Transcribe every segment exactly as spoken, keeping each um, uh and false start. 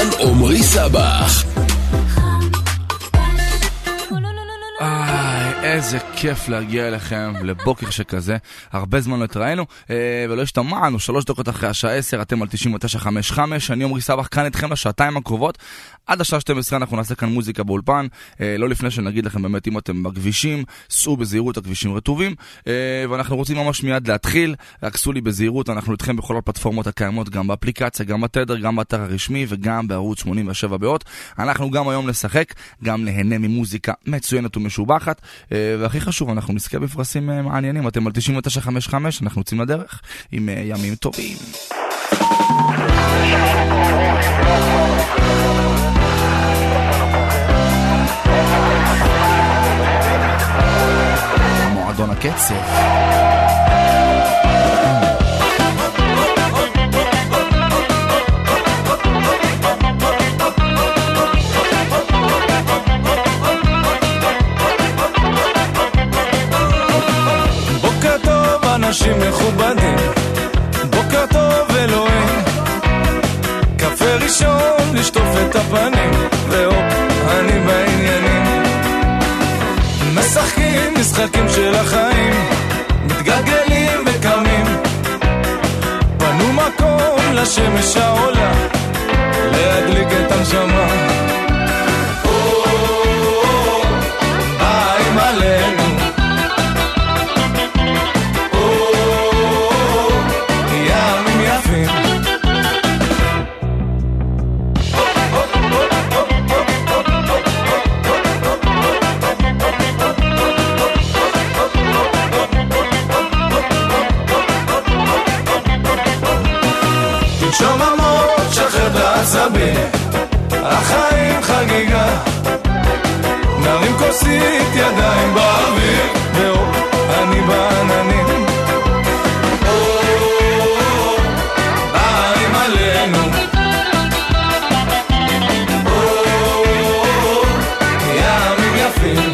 באולפן עומרי סבח. איזה כיף להגיע אליכם לבוקר שכזה. הרבה זמן לא התראינו ולא השתמענו. שלוש דקות אחרי השעה עשר, אתם על תשעים ותשע חמש חמש. אני עומרי סבח כאן איתכם לשעתיים הקרובות. עד השעה שתים עשרה אנחנו נעשה כאן מוזיקה באולפן. לא לפני שנגיד לכם באמת, אם אתם בכבישים, סעו בזהירות, הכבישים רטובים. ואנחנו רוצים ממש מיד להתחיל. רק סעו לי בזהירות, אנחנו איתכם בכל הפלטפורמות הקיימות, גם באפליקציה, גם בתדר, גם באתר הרשמי וגם בערוץ שמונים ושבע באות. אנחנו גם היום נשחק, גם נהנה ממוזיקה מצוינת ומשובחת. והכי חשוב, אנחנו נזכה בפרסים מעניינים. אתם על תשעים ותשע חמש חמש, אנחנו יוצאים לדרך עם ימים טובים. מועדון הקצב. אנשים מכובדים, בוקר טוב אלוהים, קפה ראשון לשטוף את הפנים, והופ, אני בעניינים, משחקים משחקים של החיים, מתגלגלים וקמים, פנו מקום לשמש העולה, להדליק את הנשמה. באים עלינו שוממות שחרר בעצבים, החיים חגיגה, נרים כוסית ידיים באוויר, ואו, אני בעננים, באים עלינו, ימים יפים,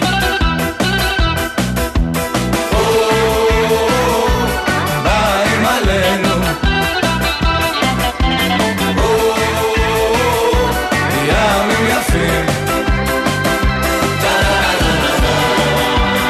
באים עלינו, ימים יפים,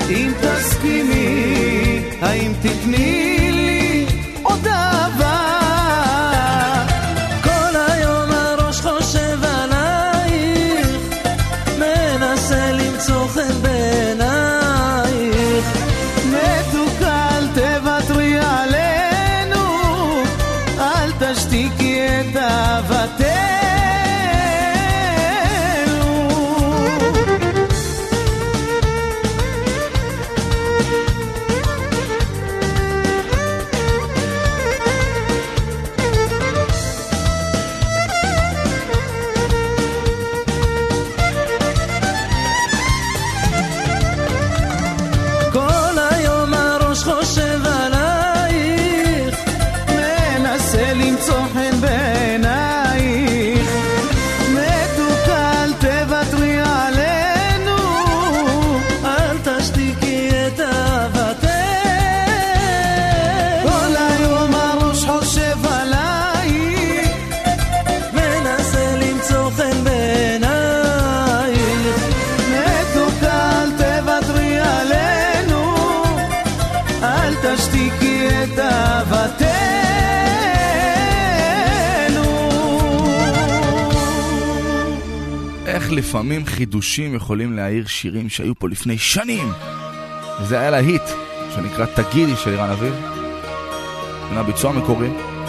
אם תסכימי, האם תתני לי עוד אהבה? כל היום הראש חושב עלייך, מנסה למצוא חן בעינייך. מתוקה אל תוותרי עלינו, אל תשתיקי את אהבתנו. תשתיקי את אהבתנו. איך לפעמים חידושים יכולים להעיר שירים שהיו פה לפני שנים. וזה היה להיט שנקרא תגידי של אירן אביב. הנה ביצוע מקורי.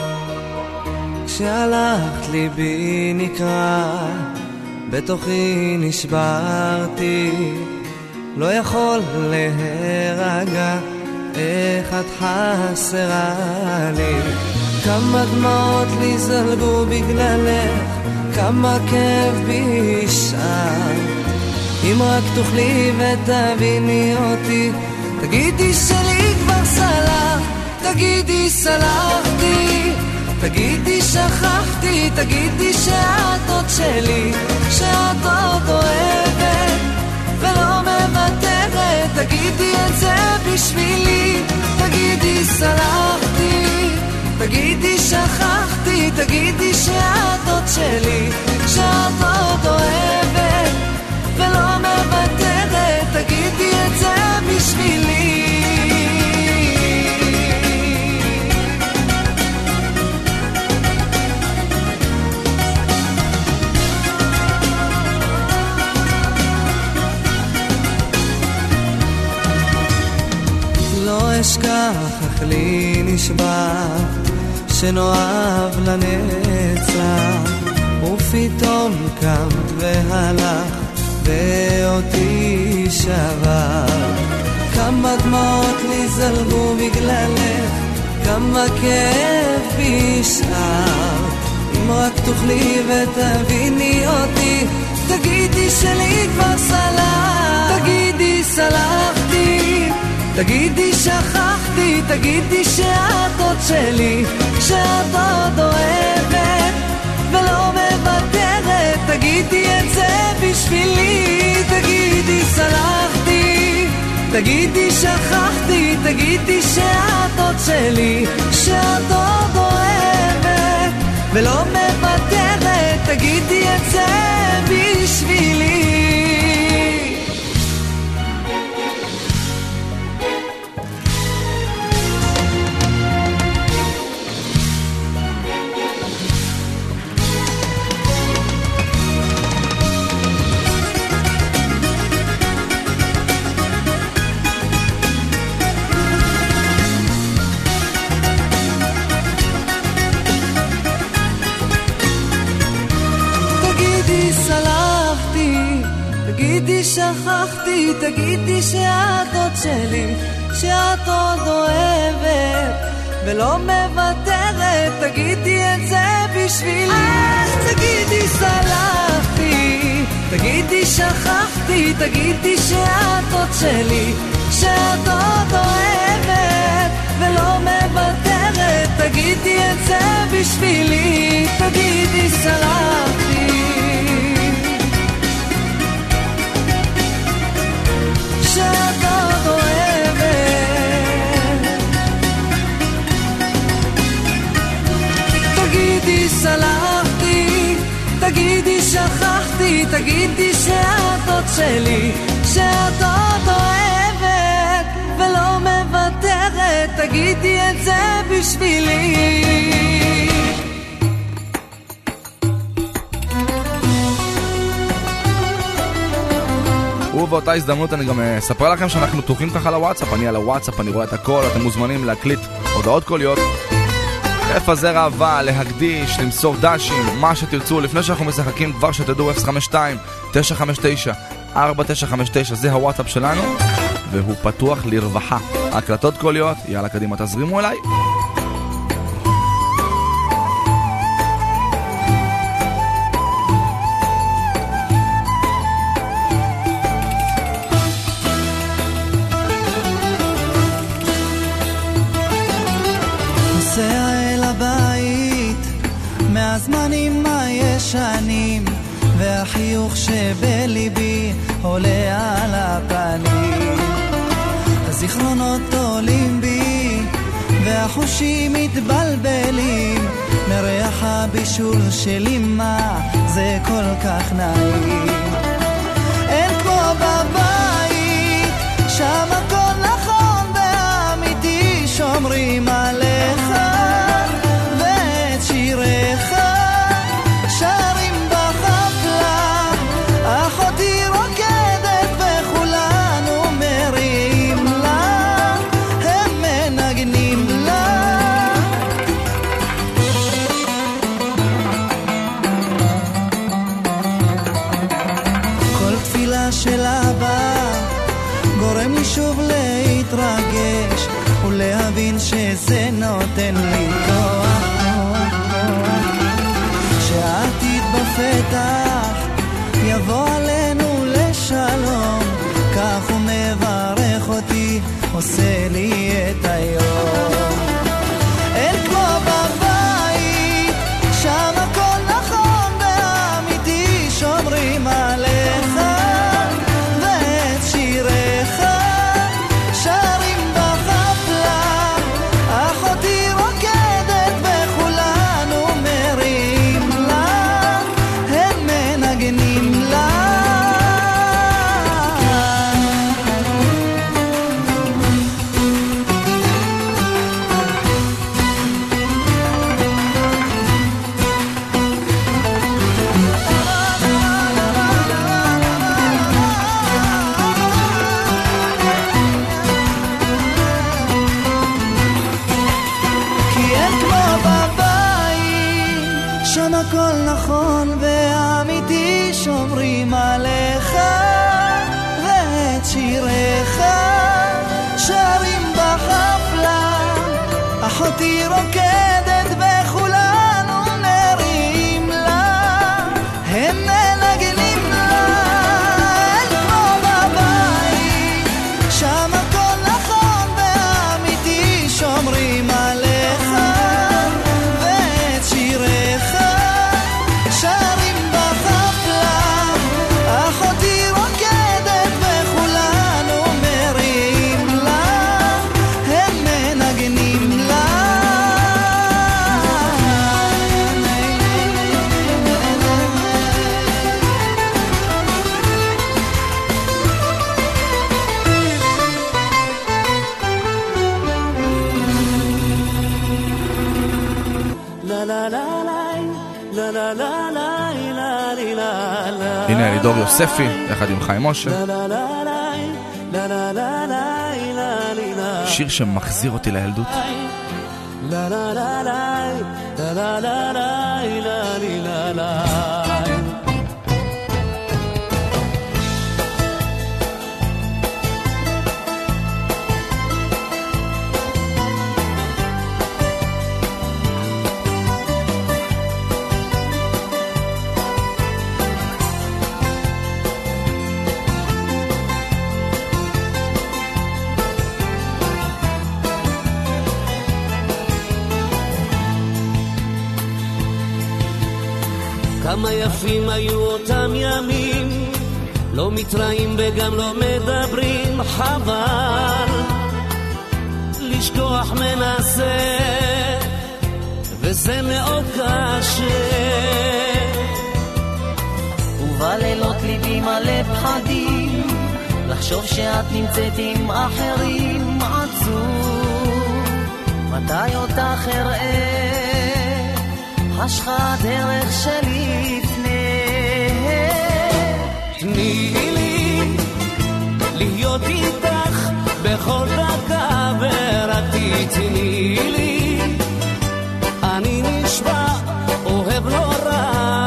כשהלכת ליבי נקרא, בתוכי נשברתי, לא יכול להירגע, איך את חסרה לי. כמה דמעות לי זלגו בגללך, כמה כאב בי שאר. אם רק תוכלי ותביני אותי, תגידי שלי כבר סלח, תגידי סלחתי, תגידי שכחתי, תגידי שאת עוד שלי, שאת עוד אוהבת ולא מוותרת. תגידי את זה בשבילי, תגידי סלחתי, תגידי שכחתי, תגידי שאת עוד שלי, שאת עוד אוהבת ולא מוותרת. תגידי את זה בשבילי. לא אשכח איך לי נשבע שנאהב לנצח, ופתאום קם והלך ואותי שבר. כמה דמעות לי זלגו בגללך, כמה כאב בי שאר. אם רק תוכלי ותביני אותי, תגידי שלי כבר סלח, תגידי סלחתי, תגידי שכחתי, תגידי שאת עוד שלי, שאת עוד אוהבת ולא מוותרת. תגידי את זה בשבילי, תגידי סלחתי, תגידי שכחתי, תגידי שאת עוד שלי, שאת עוד אוהבת ולא מוותרת. תגידי את זה בשבילי. תגידי שכחתי, תגידי שאת עוד שלי, שאת עוד אוהבת ולא מוותרת. תגידי את זה בשבילי. אז תגידי סלחתי, תגידי שכחתי, תגידי שאת עוד שלי, שאת עוד אוהבת ולא מוותרת. תגידי את זה בשבילי, תגידי סלחתי, שאת עוד אוהבת. תגידי סלחתי, תגידי שכחתי, תגידי שאת עוד שלי, שאת עוד אוהבת בשבילי. ובאותה הזדמנות אני גם אספר לכם שאנחנו פתוחים ככה לוואטסאפ, אני על הוואטסאפ, אני רואה את הכל, אתם מוזמנים להקליט הודעות קוליות, לפזר אהבה, להקדיש, למסור דשים, מה שתרצו. לפני שאנחנו משחקים כבר שתדעו אפס חמש שתיים תשע חמש תשע ארבע תשע חמש תשע, זה הוואטסאפ שלנו והוא פתוח לרווחה. הקלטות קוליות, יאללה קדימה תזרימו אליי. מהזמנים הישנים והחיוך שבליבי עולה על הפנים, הזיכרונות עולים בי והחושים מתבלבלים מריח הבישול של אמא, זה כל כך נעים. אין כמו בבית, שם הכל נכון ואמיתי, שומרים עליך ואת שיריך שרים בחפלה, אחותי רוקדת וכולנו מרים לה, הם מנגנים לה. כל תפילה של אבא גורם לי שוב להתרגש ולהבין שזה נותן לי כוח, שהעתיד בפתח יבוא עלינו לשלום, כך הוא מברך אותי, עושה לי את היום. אין כמו בבית, שם הכל נכון ואמיתי, שומרים עליך ואת שיריך שרים בחפלה, אחותי רוקדת וכולנו מרים לה, הם מנגנים לה. כי אין כמו בבית, שם הכל נכון ואמיתי, שומרים עליך ואת שיריך שרים בחפלה, אחותי רוקדת וכולנו נרים לה, הם מנגנים לה. אין כמו בבית, שם הכל נכון ואמיתי, שומרים עליך ואת שיריך שרים בחפלה, אחותי רוקדת וכולנו מרים לה, הם מנגנים לה. הנה אלידור יוספי יחד עם חיים משה, שיר שמחזיר אותי לילדות. כמה יפים היו אותם ימים, לא מתראים וגם לא מדברים, חבל לשכוח מנסה וזה מאוד קשה, ובלילות ליבי מלא פחדים, לחשוב שאת נמצאת עם אחרים, עצוב מתי אותך אראה, חשכה דרך שלפני. תני לי להיות איתך בכל דקה ורק תתני לי, אני נשבע אוהב נורא,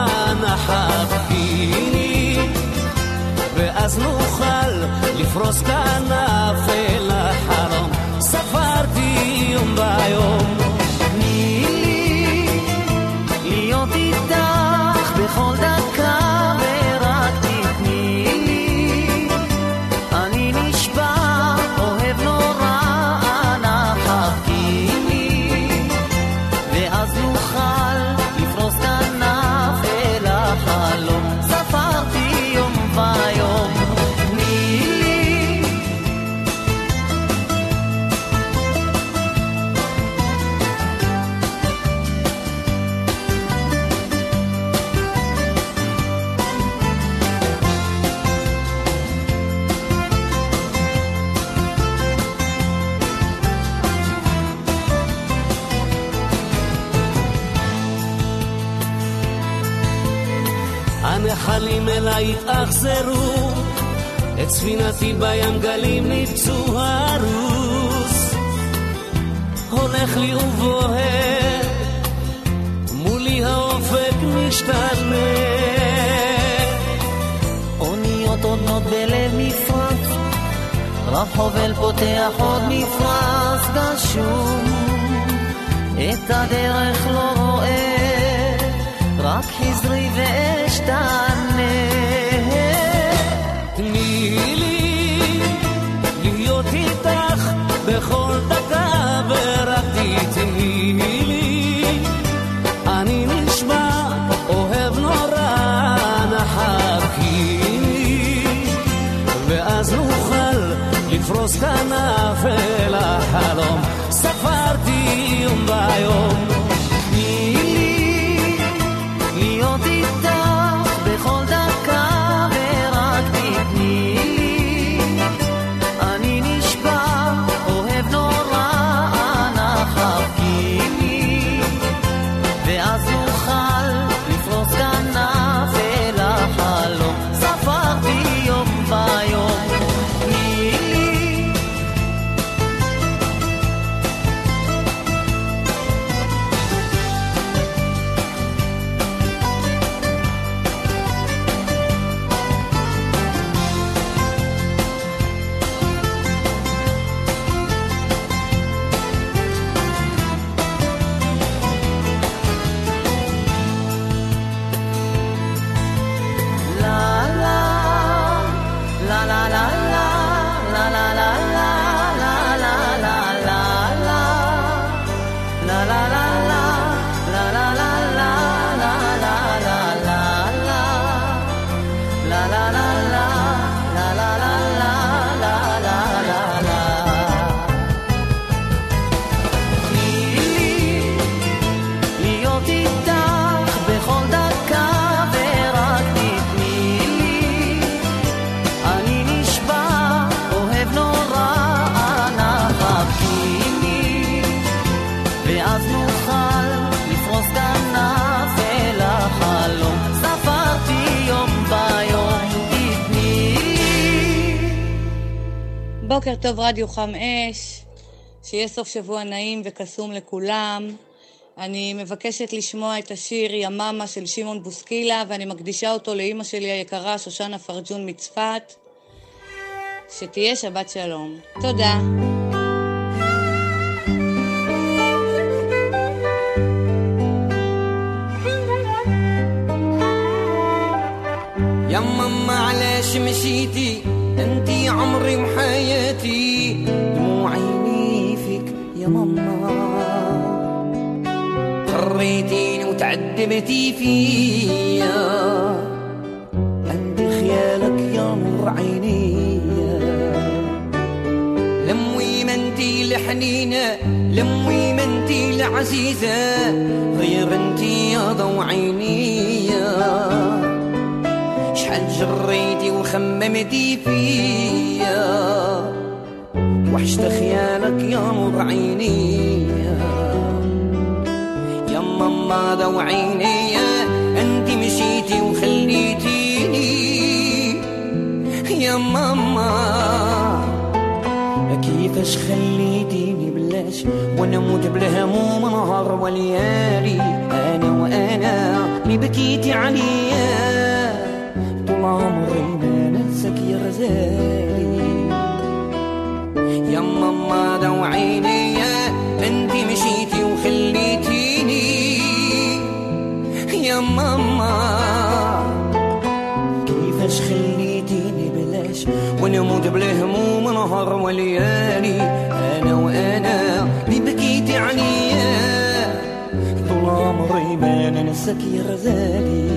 נחבקיני ואז נוכל לפרוס כנף אל החלום. ספרתי יום ביום. תני לי להיות איתך בכל דקה ורק תתני לי, אני נשבע אוהב נורא, אנא חבקיני ואז נוכל לפרוס כנף אל החלום. ספרתי יום ויום. תני לי הנחלים אליי התאכזרו, את ספינתי בים גלים נפצו, הרוס הולך לי ובוהר, מולי האופק משתנה. אוניות עודנות בלב מפרץ, רב חובל פותח עוד מפרץ גשום, את הדרך לא רואה, רק חזרי ואשתנה. תני לי להיות איתך בכל דקה ורק תתני לי, אני נשמע אוהב נורא, נחבקיני ואז נוכל לפרוס כנף אל החלום. ספרתי יום ביום. תני לי להיות איתך בכל דקה ורק תתני לי, אני נשבע אוהב נורא, אנא חבקיני ואז נוכל לפרוס כנף אל החלום. ספרתי יום ביום. תני לי בוקר טוב רדיו חם אש, שיהיה סוף שבוע נעים וקסום לכולם. אני מבקשת לשמוע את השיר יממה של שמעון בוסקילה, ואני מקדישה אותו לאמא שלי היקרה שושנה פרג'ון מצפת. שתהיה שבת שלום. תודה. يماما علاش مشيتي انتي عمري وحياتي، دموع عيني فيك يا ماما، خريتيني وتعذبتي فيا، عندي خيالك يا نور عيني، لموي ما انتي الحنينة، لموي ما انتي العزيزة، غير انتي يا ضو عيني، شحال جريتي وخممتي فيا، وحشت خيالك يا نور عيني يا ماما ضو عيني انت مشيتي وخليتيني يا ماما كيفاش خليتيني بلاش وانا موت بالهموم نهار وليالي انا وانا اللي بكيتي عليا طول عمري ما ننساك يا غزالي يا ماما ضو عيني انت مشيتي وخليتيني يا ماما كيفاش خليتيني بلاش ونموت بالهموم نهار وليالي انا وانا اللي بكيتي عليا طول عمري ما ننساك يا غزالي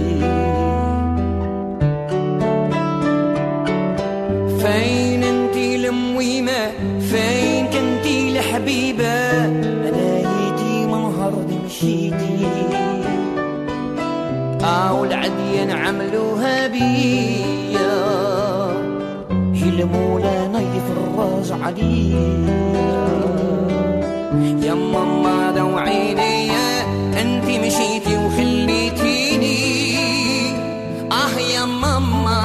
فين انتي لمويمة فين كنتي لحبيبة انا يدي منهار دي مشيتي او العديان عملوها بيا يلمولا نايف الراج عليا يا ماما ضو عيني انتي مشيتي وخليتيني اه يا ماما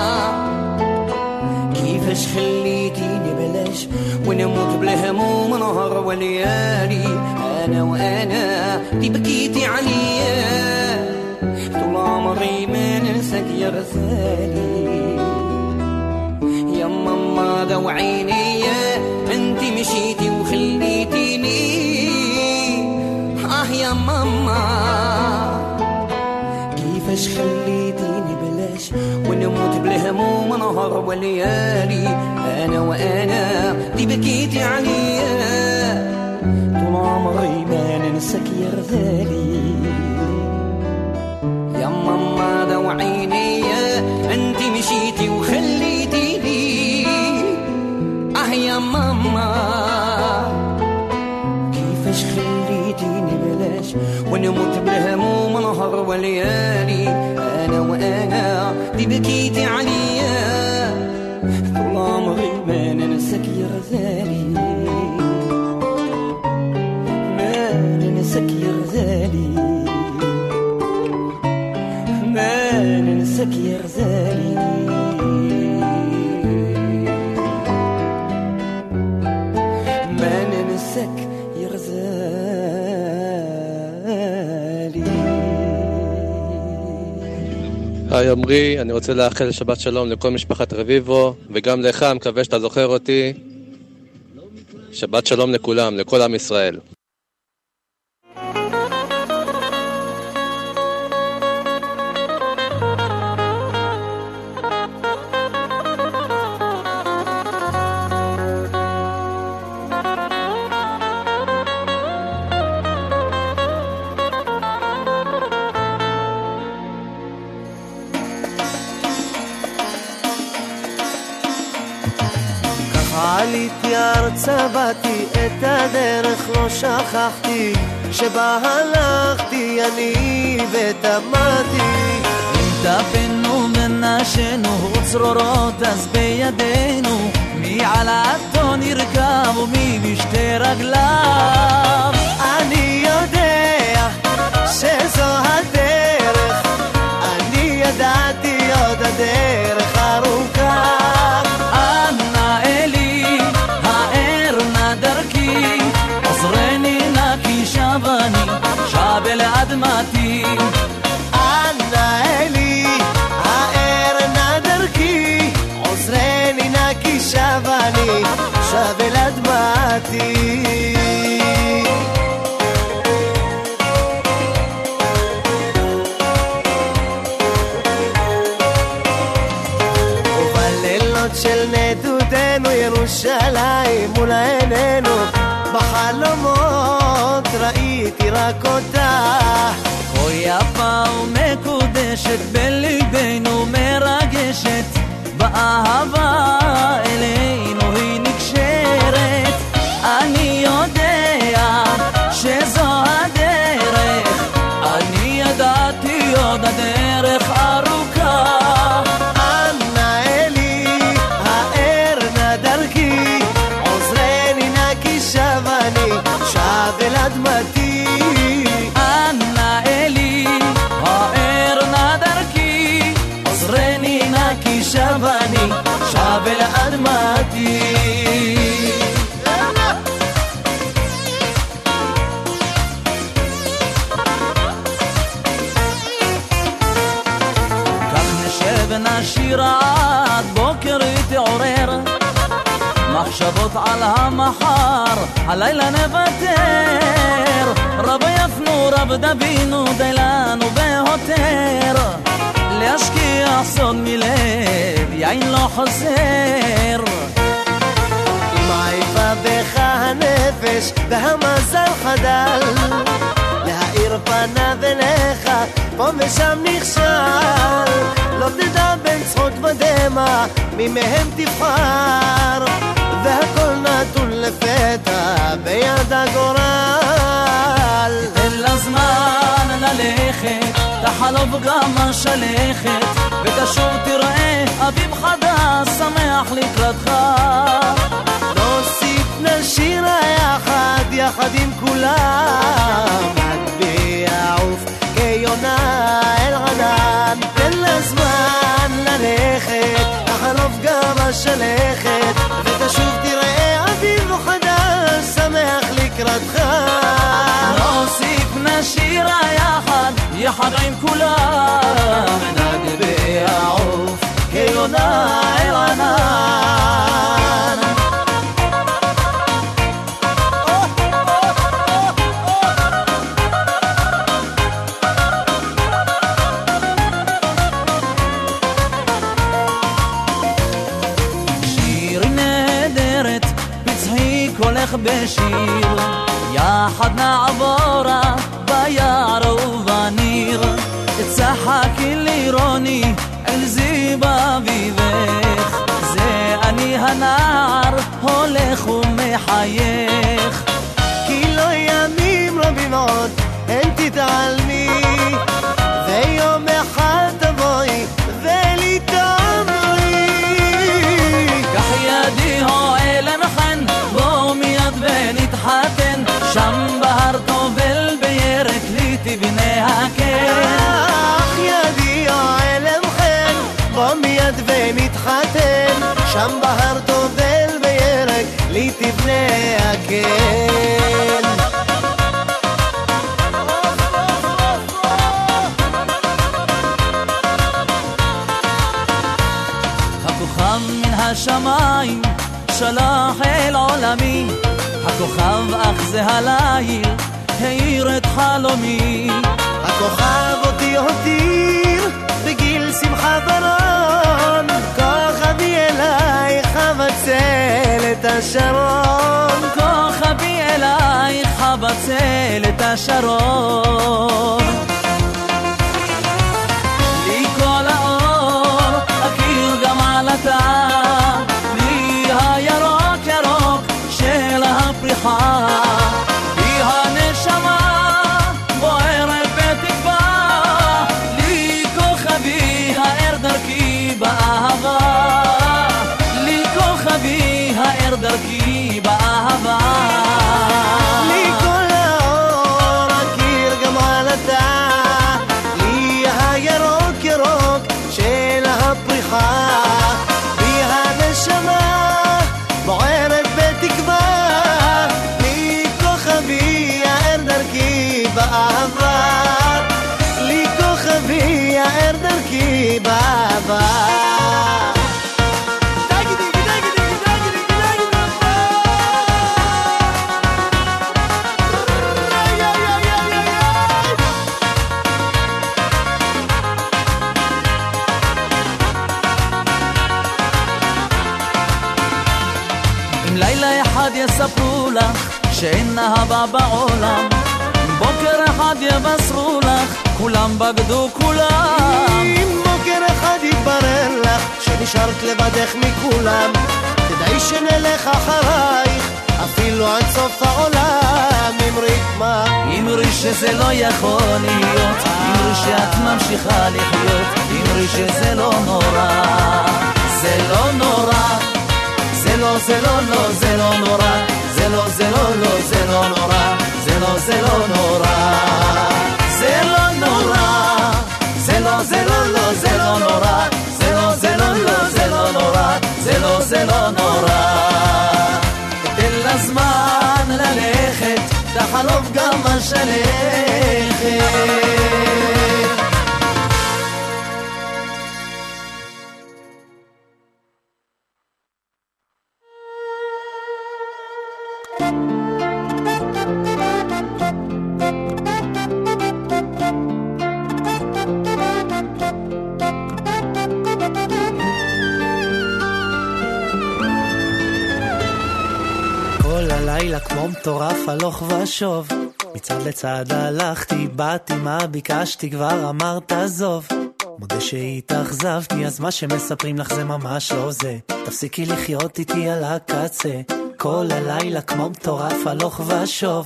كيفاش خليتيني بلاش ونموت بالهموم نهار وليالي انا وانا دي بكيتي عليا طول عمري ما ننساك يا غزالي يا ماما ضو عيني انتي مشيتي وخليتيني اه يا ماما كيفاش خليتيني بلاش ونموت بالهموم نهار وليالي انا وانا دي بكيتي عليا طول عمري ما ننساك يا غزالي يا ماما ضو عيني انتي مشيتي وخليتيني اه يا ماما كيفاش خليتيني بلاش ونموت بالهموم نهار وليالي انا وانا دي بكيتي عليا طول عمري ما ننساك يا غزالي ما ننساك يا غزالي ما ننساك يا غزالي ما ننساك يا غزالي. היי עמרי, אני רוצה לאחל שבת שלום לכל משפחת רביבו וגם לך, מקווה שאתה זוכר אותי. שבת שלום לכולם, לכל עם ישראל. עליתי ארצה באתי את הדרך לא שכחתי שבה הלכתי אני ותמדתי אם טפנו ונשנו צרורות אז בידינו מי על האתו נרכב ומי בשתי רגליו אני יודע שזו הדרך אני ידעתי עוד הדרך ארוכה שבני שב אל אדמתי אנא אלי האר נא דרכי עוזרני נא כי שבני שב אל אדמתי ובלילות של נדודנו ירושלים מול עינינו בחלומות ראיתי רק אותה כה יפה ומקודשת בליבנו מרגשת באהבה אלינו היא נקשרת אני יודע שזו הדרך אני ידעתי עוד הדרך ארוכה אנא אלי האר נא דרכי עוזרי מחשבות על המחר, הלילה נוותר. רב יפנו רב דבינו דילנו בהותר, להשקיע סוד מלב יין לא חסר. אם עייפה בך הנפש והמזל חדל, להאיר פניו אליך פה ושם נכשל, לא תדע בין צחוק ודמע מי מהם תבחר, והכל נתון לפתע ביד הגורל. תן לה זמן ללכת, תחלוף גם השלכת, ותשוב תראה אביב חדש שמח לקראתך. נוסיף נשיר יחד יחד עם כולם, נטביע עוף כיונה אל ענן. תן לה זמן ללכת, תחלוף גם השלכת, ותשוב תראה אביב חדש שמח לקראתך. נוסיף נשיר יחד יחד עם כולם, נטביע עוף כיונה אל ענן. הולך בשיר, יחד נעבורה ביער ובניר, צחקי לירוני אל זיב אביבך, זה אני הנער הולך ומחייך. כי לא ימים רבים עוד הן תתעלמי, ויום אחד תבואי ולי תאמרי, קח ידי הועל לכן בוא מיד ונתחתן, שם בהר טובל בירק לי תבנה הקן. קח ידי הועל לכן בוא מיד ונתחתן, שם בהר טובל בירק לי תבנה הקן. הכוכב מן השמיים שלח אל עולמי, הכוכב אך זה הליל העיר את חלומי. הכוכב אותי הותיר בגיל שמחה ברון, כוכבי אלייך בצל את השרון, כוכבי אלייך בצל את השרון. לי כל האור אכיר גם עלתה, הירוק ירוק של הפריחה, היא הנשמה בוערת בתקווה, לי כוכבי האר דרכי באהבה, לי כוכבי האר דרכי באהבה. לי כל האור אכיר גם עלתה, לי הירוק ירוק של הפריחה, היא הנשמה בוערת בתקווה, לי כוכבי האר דרכי באהבה, לי כוכבי האר דרכי באהבה. יספרו לך שאין אהבה בעולם, בוקר אחד יבשרו לך כולם בגדו כולם. אם בוקר אחד יתברר לך שנשארת לבדך מכולם, תדעי שנלך אחרייך אפילו עד סוף העולם. אמרי מה? אמרי שזה לא יכול להיות, אמרי שאת ממשיכה לחיות, אמרי שזה לא נורא, זה לא נורא, זה לא, זה לא, לא, זה לא נורא, זה לא, זה לא, לא, זה לא נורא, זה לא, זה לא נורא, זה לא נורא, זה לא, זה לא, לא, זה לא נורא, זה לא, זה לא, לא, זה לא נורא, זה לא, זה לא נורא. תן לה זמן ללכת, תחלוף גם השלכת. לילה כמו מטורף הלוך ושוב, מצד לצד הלכתי, באתי, מה ביקשתי, כבר אמרת עזוב. מודה שהתאכזבתי, אז מה שמספרים לך זה ממש לא זה. תפסיקי לחיות איתי על הקצה, כל הלילה כמו מטורף הלוך ושוב,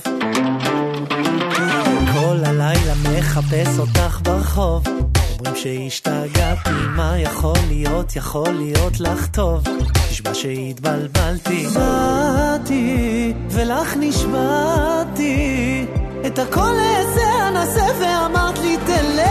כל הלילה מחפש אותך ברחוב. אומרים שהשתגעתי, מה יכול להיות, יכול להיות לך טוב. נשבע שהתבלבלתי, באתי ולך נשבעתי, את הכל איזה אנסה ואמרת לי תלך.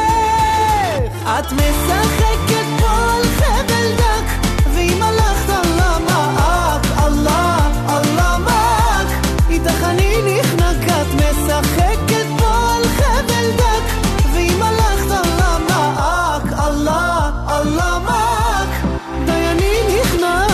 את משחקת פה על חבל דק, ואם הלכת על המעק, אללה, אללה מעק, איתך אני נחנק. את משחקת פה על חבל דק, ואם הלכת על המעק, אללה, אללה מעק, די אני נחנק.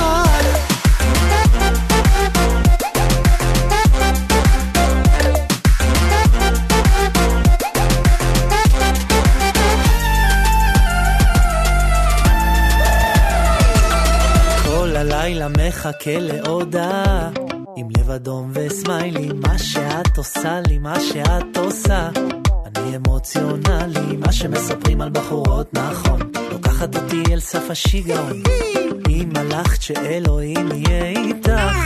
כל הלילה מחכה להודעה, עם לב אדום וסמיילי, מה שאת עושה לי, מה שאת עושה. אני אמוציונלי, מה שמספרים על בחורות נכון, לוקחת אותי אל סף השיגעון. אם הלכת שאלוהים יהיה איתך.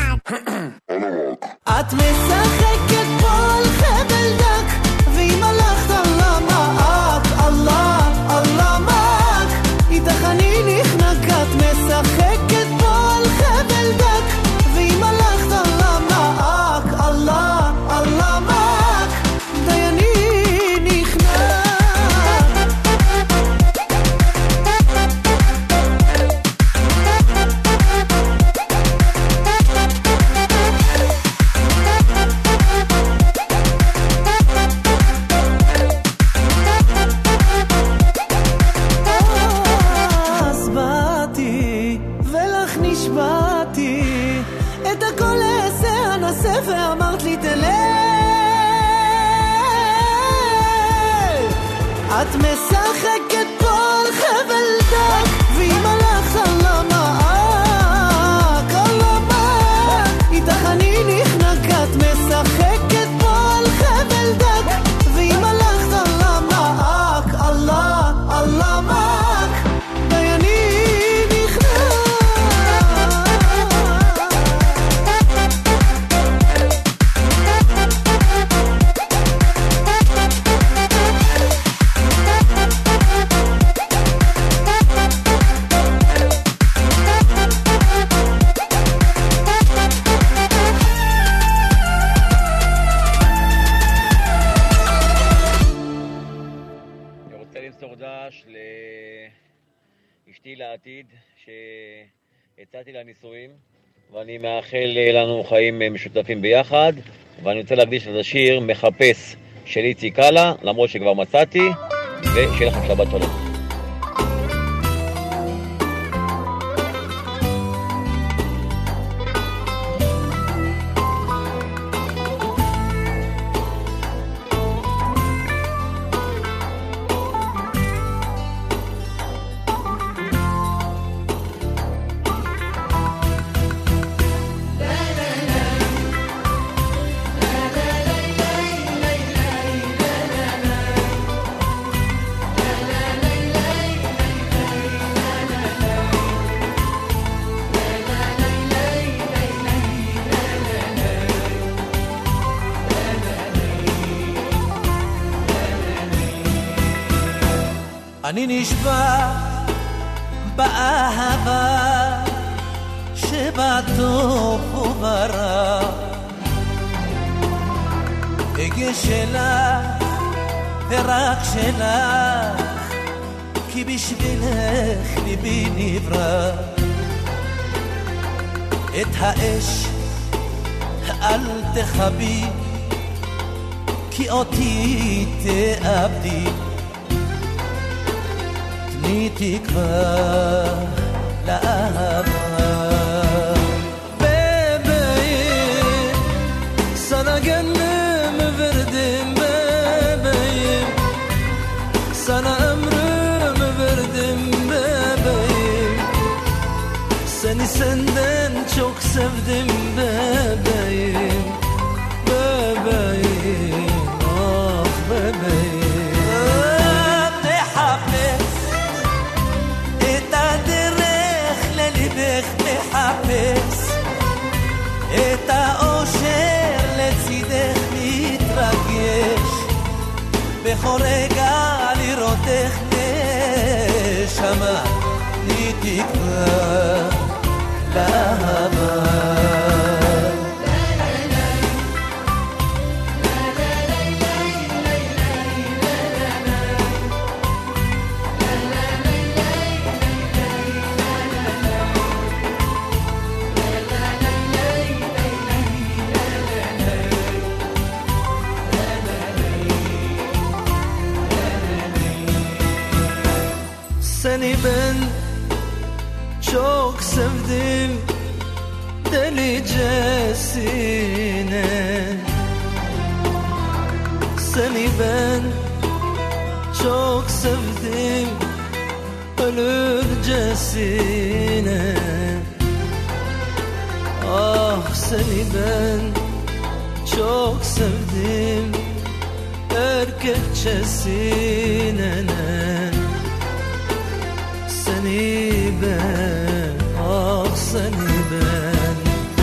את משחקת פה על חבל דק, ואם הלכת על המעק, אללה, אללה מעק, איתך אני נחנק. את משחקת פה על חבל דק, ואם הלכת על המעק, אללה, אללה מעק, די אני ואמרת לי תלך. את משחקת פה על חבל דק, ואם הלכת על המעק, על המעק, איתך אני נחנק. את משחקת פה על חבל דק, ואם הלכת על המעק, אללה, אללה מעק, די אני אשתי לעתיד שהצעתי לה נישואים, ואני מאחל לנו חיים משותפים ביחד, ואני רוצה להקדיש את השיר מחפש של איציק קלה, למרות שכבר מצאתי, ושיהיה לכם שבת שלום. אני נשבע באהבה שבטוב וברע, אגש שלך ורק שלך, כי בשבילך ליבי נברא. את האש אל תחבי, כי אותי תאבדי. תני תקווה לאהבה, ובעיר gönlüm verdim bebeğim, sana ömrümü verdim bebeğim. Seni senden çok sevdim bebeğim, bebeğim, ah bebeğim. محبس את הדרך לליבך, מחפש את האושר לצידך, מתרגש בכל רגע לראותך נשמה, לי תקווה לאהבה. Seni ben çok sevdim delicesine, seni ben çok sevdim ölürcesine. Ah seni ben çok sevdim erkekçesine. Seni ben, ah seni ben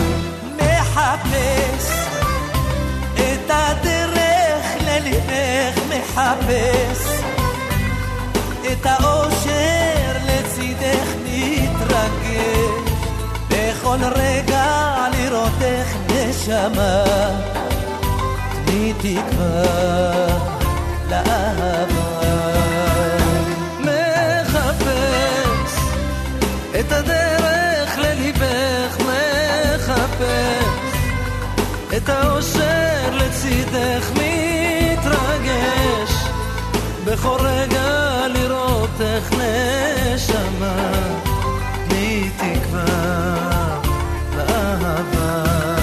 מחפש את הדרך לליבך, מחפש את האושר לצידך, מתרגש בכל רגע לראותך נשמה, תני תקווה לאהבה. את הדרך לליבך, מחפש את האושר לצידך, מתרגש בכל רגע לראותך נשמה, תני תקווה לאהבה.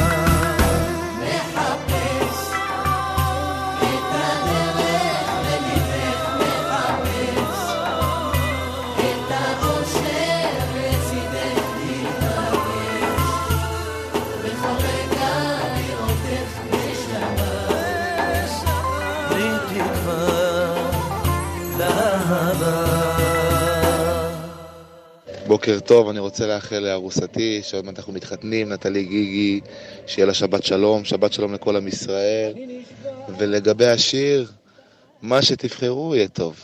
בוקר טוב, אני רוצה לאחל לארוסתי שעוד מעט אנחנו מתחתנים, נטלי גיגי, שיהיה לה שבת שלום, שבת שלום לכל עם ישראל. ולגבי השיר, מה שתבחרו יהיה טוב.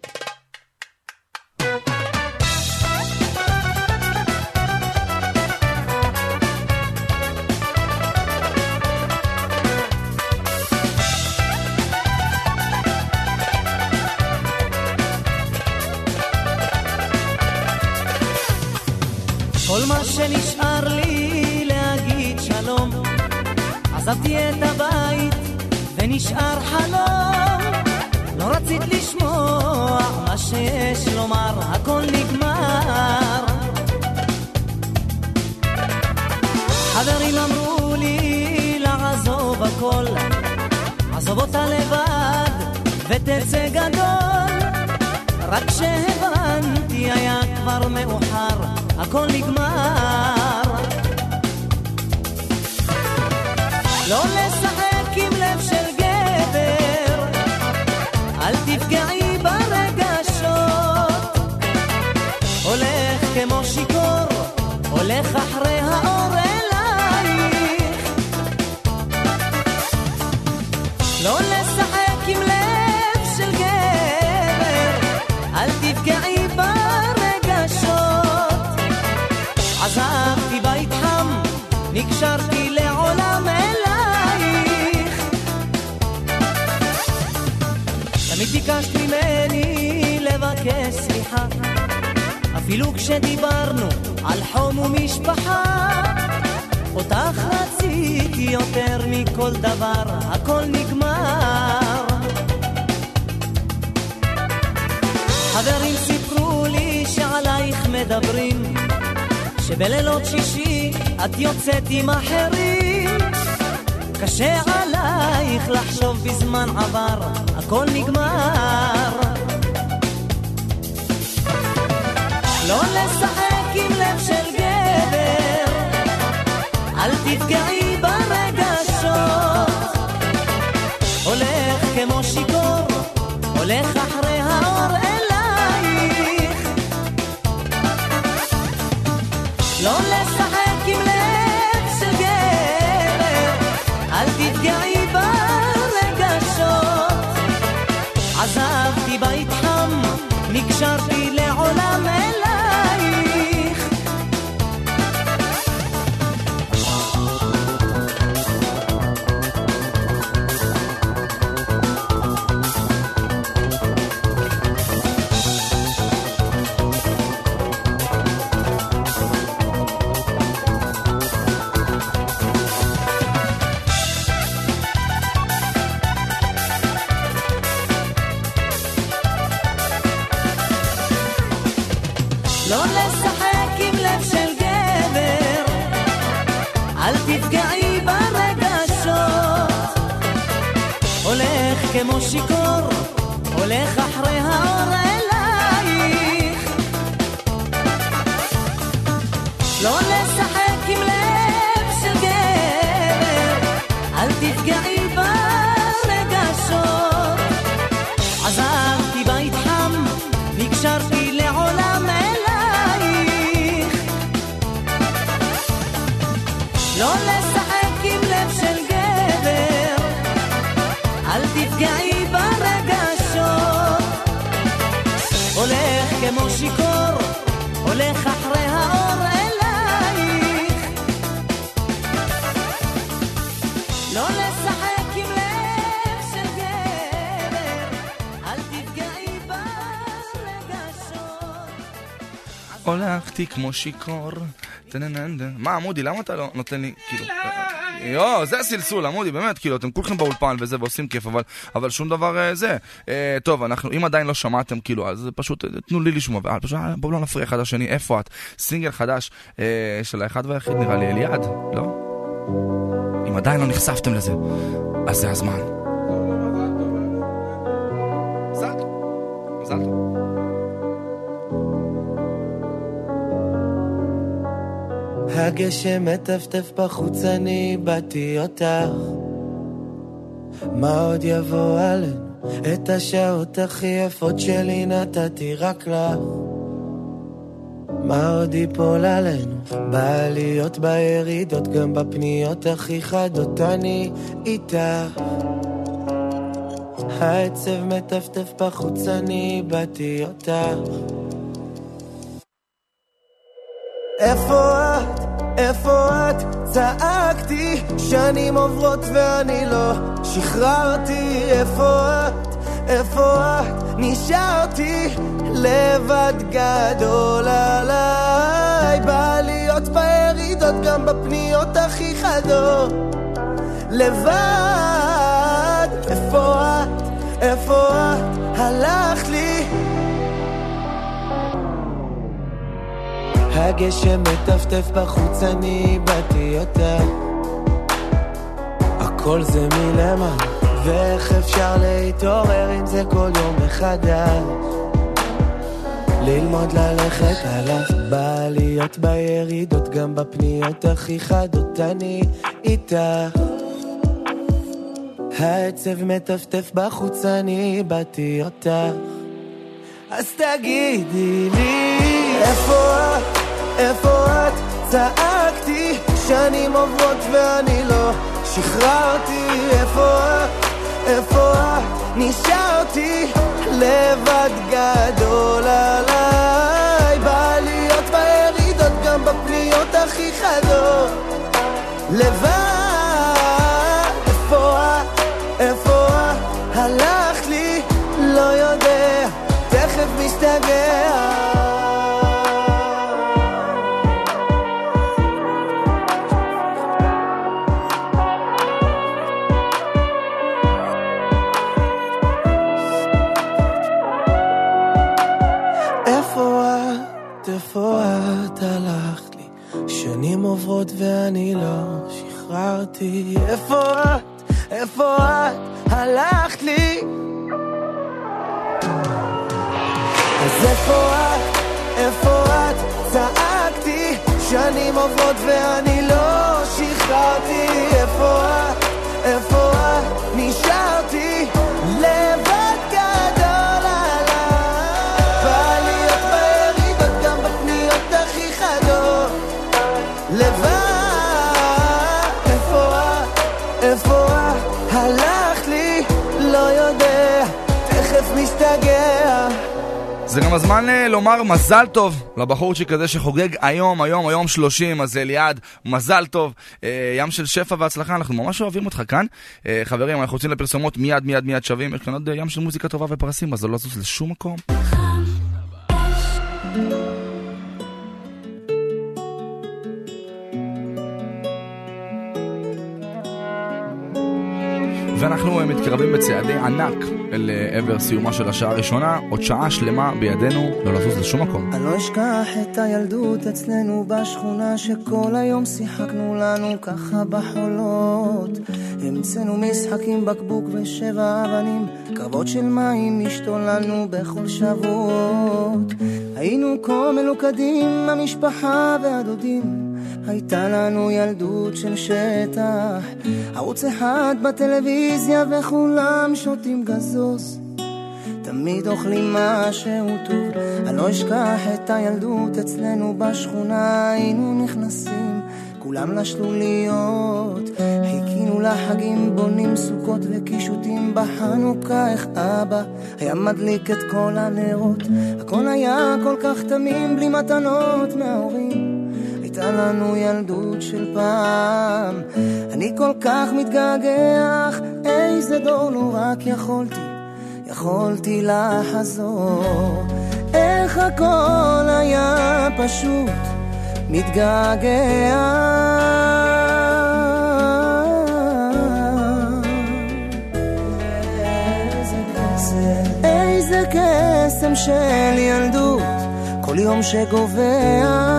כל מה שנשאר לי להגיד שלום, עזבתי את הבית ונשאר חלום, לא רצית לשמוע מה שיש לומר, הכל נגמר. חברים אמרו לי לעזוב הכל, עזוב אותה לבד ותצא גדול, רק שהבנתי היה כבר מאוחר, הכל נגמר. לא לשחק עם לב של גבר, אל תפגעי ברגשות, הולך כמו שיקור, הולך אחרי האור אלייך. לא לשחק עם לב של גבר, אל תפגעי ברגשות, עזבתי בית חם, נקשרתי לעולם אלייך. תמיד ביקשת ממני לבקש סליחה, אפילו כשדיברנו על חום ומשפחה, אותך רציתי יותר מכל דבר, הכל נגמר. חברים סיפרו לי שעלייך מדברים, שבלילות שישי את יוצאת עם אחרים, קשה עליי צריך לחשוב בזמן עבר, הכל נגמר. לא לשחק עם לב של גבר, אל תפגעי ברגשות. הולך כמו שיקור, הולך אחרי האור אלייך. לא לשחק עם לב של גבר, אל תפגעי ברגשות. עזבתי בית חם, נקשרתי לעולם אלייך. לא לשחק עם לב של גבר, אל תפגעי ברגשות. הולך כמו שיקור, הולך אחרי האור אלייך. לא לשחק עם לב של גבר, אל תפגעי ברגשות. עזבתי בית חם, נקשרתי לעולם אלייך. לא לשחק עם לב של גבר, אל תפגעי ברגשות. הולך כמו שיקור, הולך אחרי האור אלייך. לא לשחק עם לב של גבר, אל תפגעי ברגשות. הולכתי כמו שיקור. מה עמודי, למה אתה לא נותן לי כאילו יו, זה הסלסול עמודי, באמת, כאילו אתם כולכם באולפן וזה ועושים כיף, אבל אבל שום דבר זה. טוב, אנחנו אם עדיין לא שמעתם כאילו, אז פשוט תנו לי לשמוע, פשוט בואו לא נפריע אחד השני. איפה את? סינגל חדש של האחד והיחיד, נראה לי אליעד, לא? אם עדיין לא נחשפתם לזה, אז זה הזמן. מזל טוב. מזל טוב. הגשם מטפטף בחוץ, אני באתי אותך. מה עוד יבוא עלינו? את השעות הכי יפות שלי נתתי רק לך. מה עוד ייפול עלינו? בעליות בירידות, גם בפניות הכי חדות אני איתך. העצב מטפטף בחוץ, אני באתי אותך. איפה את? איפה את? צעקתי שנים עוברות ואני לא שחררתי. איפה את? איפה את? נשארתי לבד גדול עליי. בעליות בירידות, גם בפניות הכי חדות לבד. איפה את? איפה את? הלכת לי. הגשם מטפטף בחוץ, אני באתי אותך. הכל זה מלמה, ואיך אפשר להתעורר עם זה כל יום מחדש. ללמוד ללכת עליו, בעליות בירידות, גם בפניות הכי חדות אני איתך. העצב מטפטף בחוץ, אני באתי אותך. אז תגידי לי איפה את? איפה את? צעקתי שנים עוברות ואני לא שחררתי. איפה את? איפה את? נשארתי לבד גדול עליי. בעליות בירידות, גם בפניות הכי חדות לבד. איפה את? איפה את? הלכת לי, לא יודע, תכף משתגע. איפה את? הלכת לי, שנים עוברות ואני לא שחררתי. איפה את? איפה את? הלכת לי. אז איפה את? איפה את? צעקתי שנים עוברות ואני לא שחררתי. איפה את? איפה את? נשארתי לבד גדול עליי. בא להיות בירידות גם בפניות הכי חדות. לבד. איפה את? איפה את? הלכת לי, לא יודע, תכף משתגע. זה גם הזמן לומר מזל טוב לבחורצ'יק כזה שחוגג היום, היום, היום שלושים, אז ליד, מזל טוב, ים של שפע והצלחה, אנחנו ממש אוהבים אותך כאן. חברים, אנחנו רוצים לפרסומות מיד, מיד, מיד שווים, יש כאן עוד ים של מוזיקה טובה ופרסים, אז לא לזוז לשום מקום. ואנחנו מתקרבים בצעדי ענק אל עבר סיומה של השעה הראשונה, עוד שעה שלמה בידינו, לא לזוז לשום מקום. אני לא אשכח את הילדות אצלנו בשכונה, שכל היום שיחקנו לנו ככה בחולות. המצאנו משחקים, בקבוק ושבע אבנים, קרבות של מים השתוללנו בכל שבועות. היינו כה מלוכדים, המשפחה והדודים, הייתה לנו ילדות של שטח, ערוץ אחד בטלוויזיה וכולם שותים גזוז, תמיד אוכלים משהו טוב. אני לא אשכח את הילדות אצלנו בשכונה, היינו נכנסים כולם לשלוליות, חיכינו לחגים, בונים סוכות וקישוטים בחנוכה. איך אבא היה מדליק את כל הנרות, הכל היה כל כך תמים בלי מתנות מההורים. הייתה לנו ילדות של פעם, אני כל כך מתגעגע, איזה דור לא רק יכולתי, יכולתי לחזור. איך הכל היה פשוט, מתגעגע. איזה קסם של ילדות, כל יום שגובע.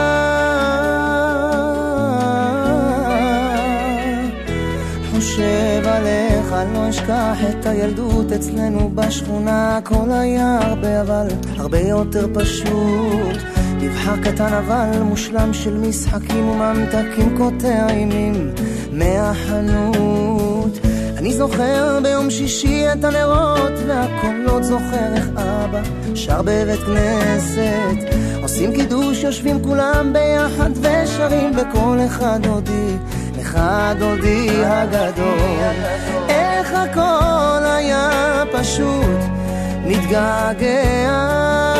חושב עליך, לא אשכח את הילדות אצלנו בשכונה, הכל היה הרבה אבל הרבה יותר פשוט. מבחר קטן אבל מושלם של משחקים וממתקים קוטע עימים מהחנות. אני זוכר ביום שישי את הנרות והקולות, זוכר איך אבא שר בבית כנסת, עושים קידוש, יושבים כולם ביחד ושרים בכל אחד דודי, אחד דודי הגדול. איך הכל היה פשוט, מתגעגע.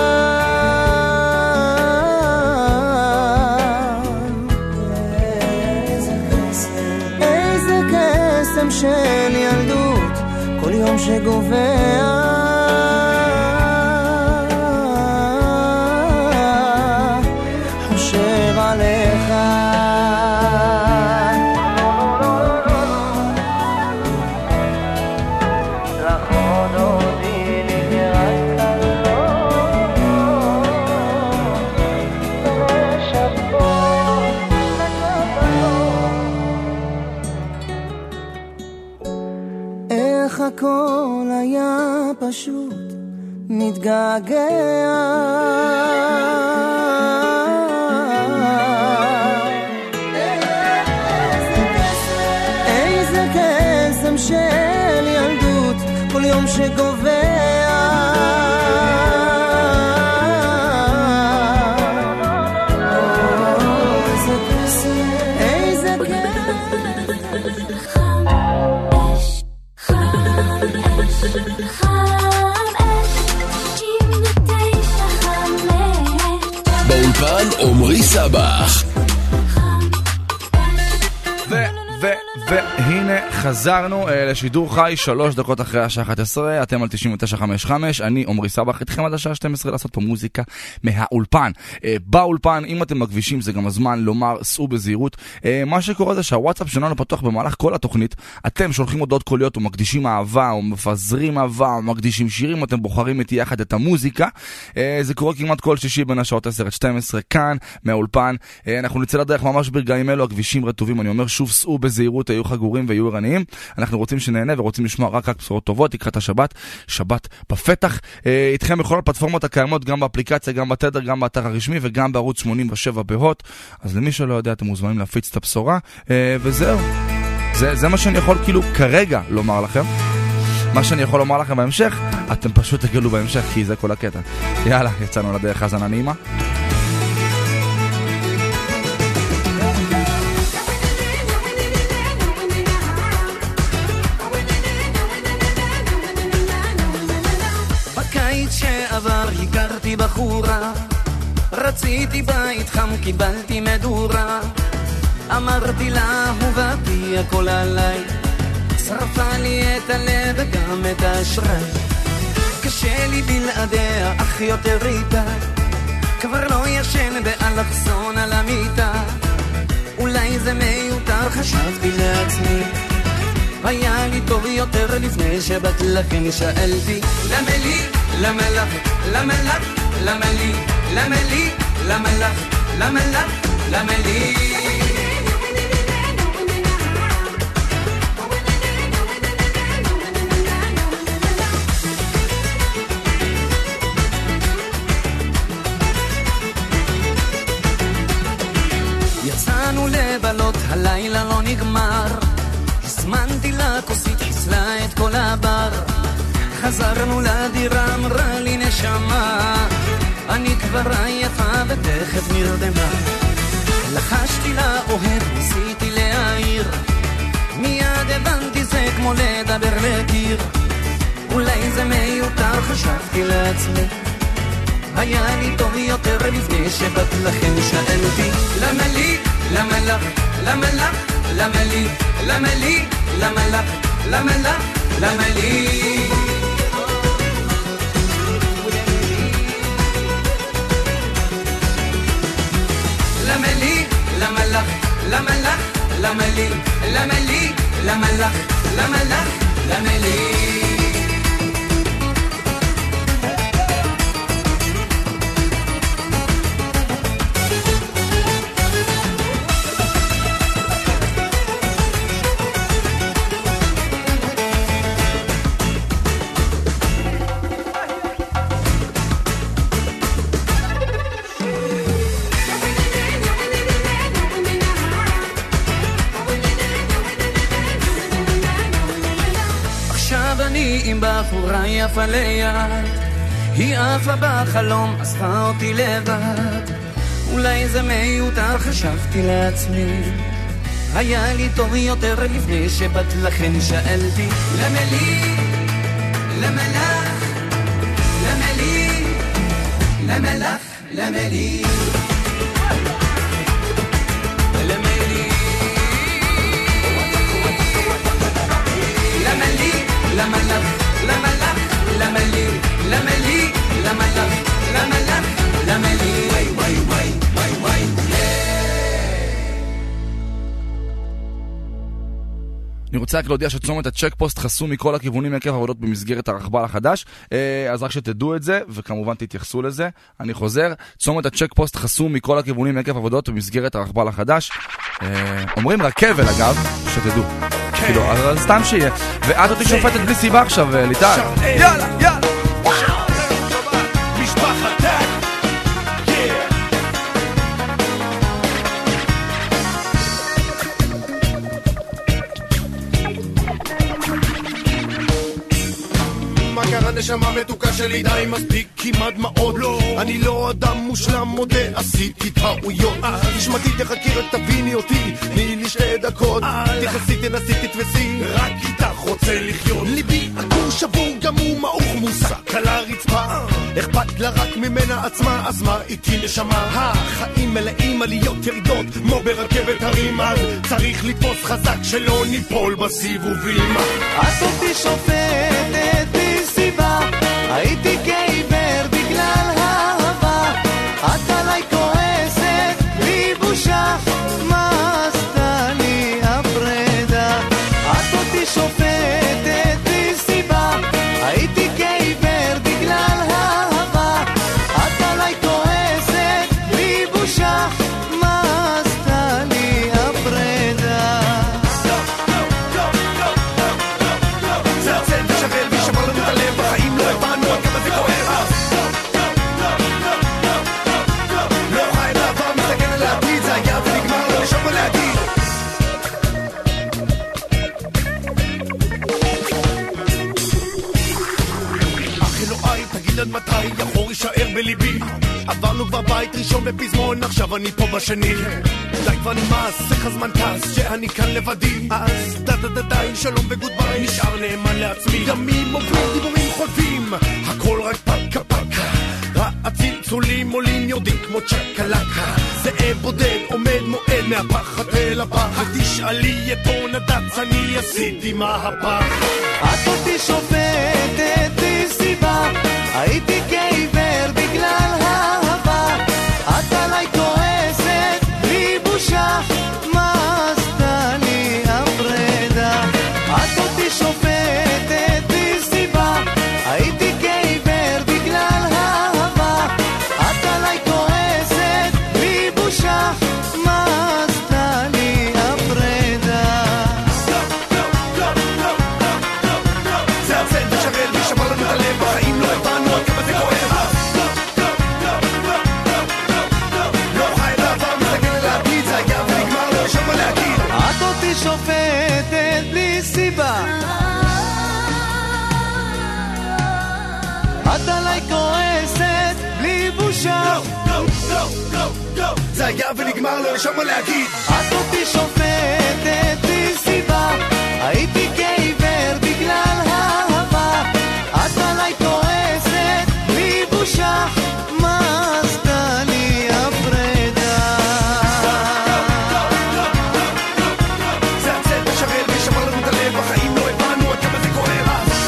איזה קסם של ילדות, כל יום שגובע. חושב עליך, הכל היה פשוט, מתגעגע. איזה קסם של ילדות, כל יום שגובע. איזה קסם, איזה באולפן עומרי סבח. ו... ו... והנה חזרנו לשידור חי שלוש דקות אחרי השעה אחת עשרה, אתם על תשעים ותשע חמש חמש, אני עומרי סבח, איתכם עד השעה שתים עשרה לעשות פה מוזיקה מהאולפן. באולפן, אם אתם מקבישים, זה גם הזמן לומר, סעו בזהירות. מה שקורה זה שהוואטסאפ שלנו פתוח במהלך כל התוכנית, אתם שולחים הודעות קוליות ומקדישים אהבה, או מפזרים אהבה, או מקדישים שירים, אתם בוחרים איתי יחד את המוזיקה. זה קורה כמעט כל שישי בין השעות עשר עד שתים עשרה כאן מהאולפן. אנחנו נצא לדרך ממש ברגעים אלו, הכבישים רטובים, אני אומר שוב, סעו בזהירות, יהיו חגורים ויהיו ערניים. אנחנו רוצים שנהנה ורוצים לשמוע רק רק בשורות טובות לקראת השבת. שבת בפתח. איתכם בכל הפלטפורמות הקיימות, גם באפליקציה, גם בתדר, גם באתר הרשמי וגם בערוץ שמונים ושבע בהוט. אז למי שלא יודע, אתם מוזמנים להפיץ את הבשורה. וזהו. זה, זה מה שאני יכול כאילו כרגע לומר לכם. מה שאני יכול לומר לכם בהמשך, אתם פשוט תגלו בהמשך, כי זה כל הקטע. יאללה, יצאנו לדרך, האזנה נעימה. בקיץ שעבר הכרתי בחורה, רציתי בית חם, קיבלתי מדורה, אמרתי לה אהובתי הכל עליי, שרפה לי את הלב וגם את האשראי, קשה לי בלעדיה אך יותר איתה, כבר לא ישן באלכסון על המיטה, אולי זה מיותר חשבתי לעצמי, היה לי טוב יותר לפני שבת, לכן שאלתי למה לי, למה לך, למה לך, למה לי, למה לי, למה לך, למה לך, למה לי. יצאנו לבלות, הלילה לא נגמר, הזמנתי לה כוסית, חיסלה את כל הבר, חזרנו לדירה, אמרה לי נשמה, אני כבר עייפה ותכף נרדמה, לחשתי לה אוהב, ניסיתי להעיר, מיד הבנתי זה כמו לדבר לקיר, אולי זה מיותר חשבתי לעצמי, היה לי טוב יותר לפני שבת, לכן שאלתי למה לי, למה לך, למה לך, למה לי, למה לי, למה לך, למה לך, למה לי. למה לי, למה לך, למה לך, למה לי, למה לי, למה לך, למה לך, למה לי. עם בחורה יפה ליד, היא עפה בחלום, עזבה אותי לבד, אולי זה מיותר חשבתי לעצמי, היה לי טוב יותר לפני שבת, לכן שאלתי למה לי, למה לך, למה לי, למה לך, למה לי, למה לי, למה לי, למה לך, למה לך, למה לי, למה לי, למה לך, למה לך, למה לי, וואי וואי וואי וואי וואי. אני רוצה רק להודיע שצומת הצ'ק פוסט חסום מכל הכיוונים עקב עבודות במסגרת הרכבל החדש, אז רק שתדעו את זה וכמובן תתייחסו לזה. אני חוזר, צומת הצ'ק פוסט חסום מכל הכיוונים עקב עבודות במסגרת הרכבל החדש, אומרים רכבל אגב, שתדעו כאילו, אז סתם שיהיה. ואת אותי שופטת בלי סיבה עכשיו, ליטל. יאללה, יאללה. משפחת טק. מה קרה נשמה מתוקה שלי, די מספיק כמעט מאוד לא, אני לא אדם מושלם מודה, עשיתי טעויות, תשמעתי תחכי רק תביני אותי, תני לי שתי דקות, תכנסי תנסי תתפסי, רק איתך רוצה לחיות, ליבי עקור שבור גם הוא מעוך מוסק על הרצפה, אכפת לה רק ממנה עצמה, אז מה איתי נשמה, החיים מלאים עליות ירידות כמו ברכבת הרים, אז צריך לתפוס חזק שלא ניפול בסיבובים. את אותי שופטת סיבה, הייתי גייבר בגלל האהבה, את עליי כועסת בלי בושה, מה עשתה לי הפרדה? את אותי שופטת בלי סיבה, הייתי גייבר בגלל האהבה, את עליי כועסת בלי בושה, מה עשתה לי הפרדה? להגיד עד מתי החור יישאר בליבי. עברנו כבר בית ראשון בפזמון, עכשיו אני פה בשני. די כבר נמאס, איך הזמן טס, שאני כאן לבדי. אז דה דה דה די, שלום וגודביי, נשאר נאמן לעצמי. ימים עוברים, דיבורים חולפים, הכל רק פקה פקה. הצלצולים עולים יורדים כמו צ'קלקה. זאב בודד עומד מועד מהפחד אל הפחד. תשאלי את אורנדץ, אני עשיתי מהפך. את אותי שופטת בלי סיבה, הייתי כעיוור בגלל האהבה. את עליי כועסת בלי בושה, מה עשתה לי הפרדה? את אותי שופטת בלי סיבה, הייתי כעיוור בגלל האהבה. את עליי כועסת בלי בושה, מה עשתה לי הפרדה? זה הצד השרל ושבר לנו את הלב, בחיים לא הבנו עד כמה זה כואב. לא חי בעבר, מסתכל על העתיד, זה היה ונגמר, לא יש מה להגיד. את אותי שופטת בלי סיבה, את עליי כועסת בלי בושה. זה היה ונגמר, לא יש מה להגיד. את אותי שופטת בלי סיבה, הייתי כעיוור בגלל האהבה. את עליי כועסת בלי בושה, מה עשתה לי הפרדה? זה הצד השרל ושבר לנו את הלב, בחיים לא הבנו עד כמה זה כואב.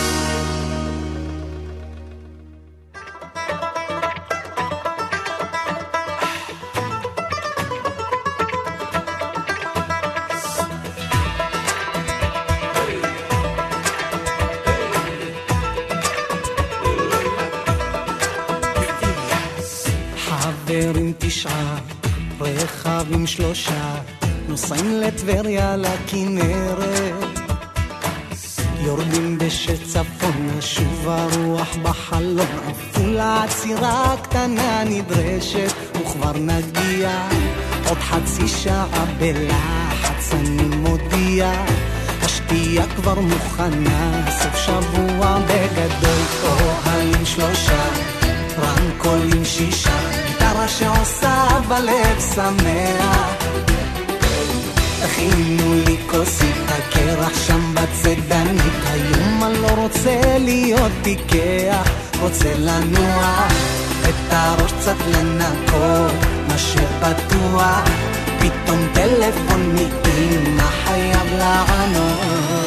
חברים תשעה, רכבים שלושה, נוסעים לטבריה לכנרת, יורדים בשצפונה, שוב הרוח בחלון, עפולה עצירה קטנה נדרשת, וכבר נגיע עוד חצי שעה בלחץ אני מודיע, השתייה כבר מוכנה, סוף שבוע בגדול, אוהלים שלושה, רמקולים שישה, גיטרה שעושה בלב שמח, הכינו לי כוסית הקרח שם בצדנית, היום אני לא רוצה להיות פיקח, רוצה לנוע את הראש קצת לנקות, מה שבטוח פתאום טלפון מאמא חייב לענות.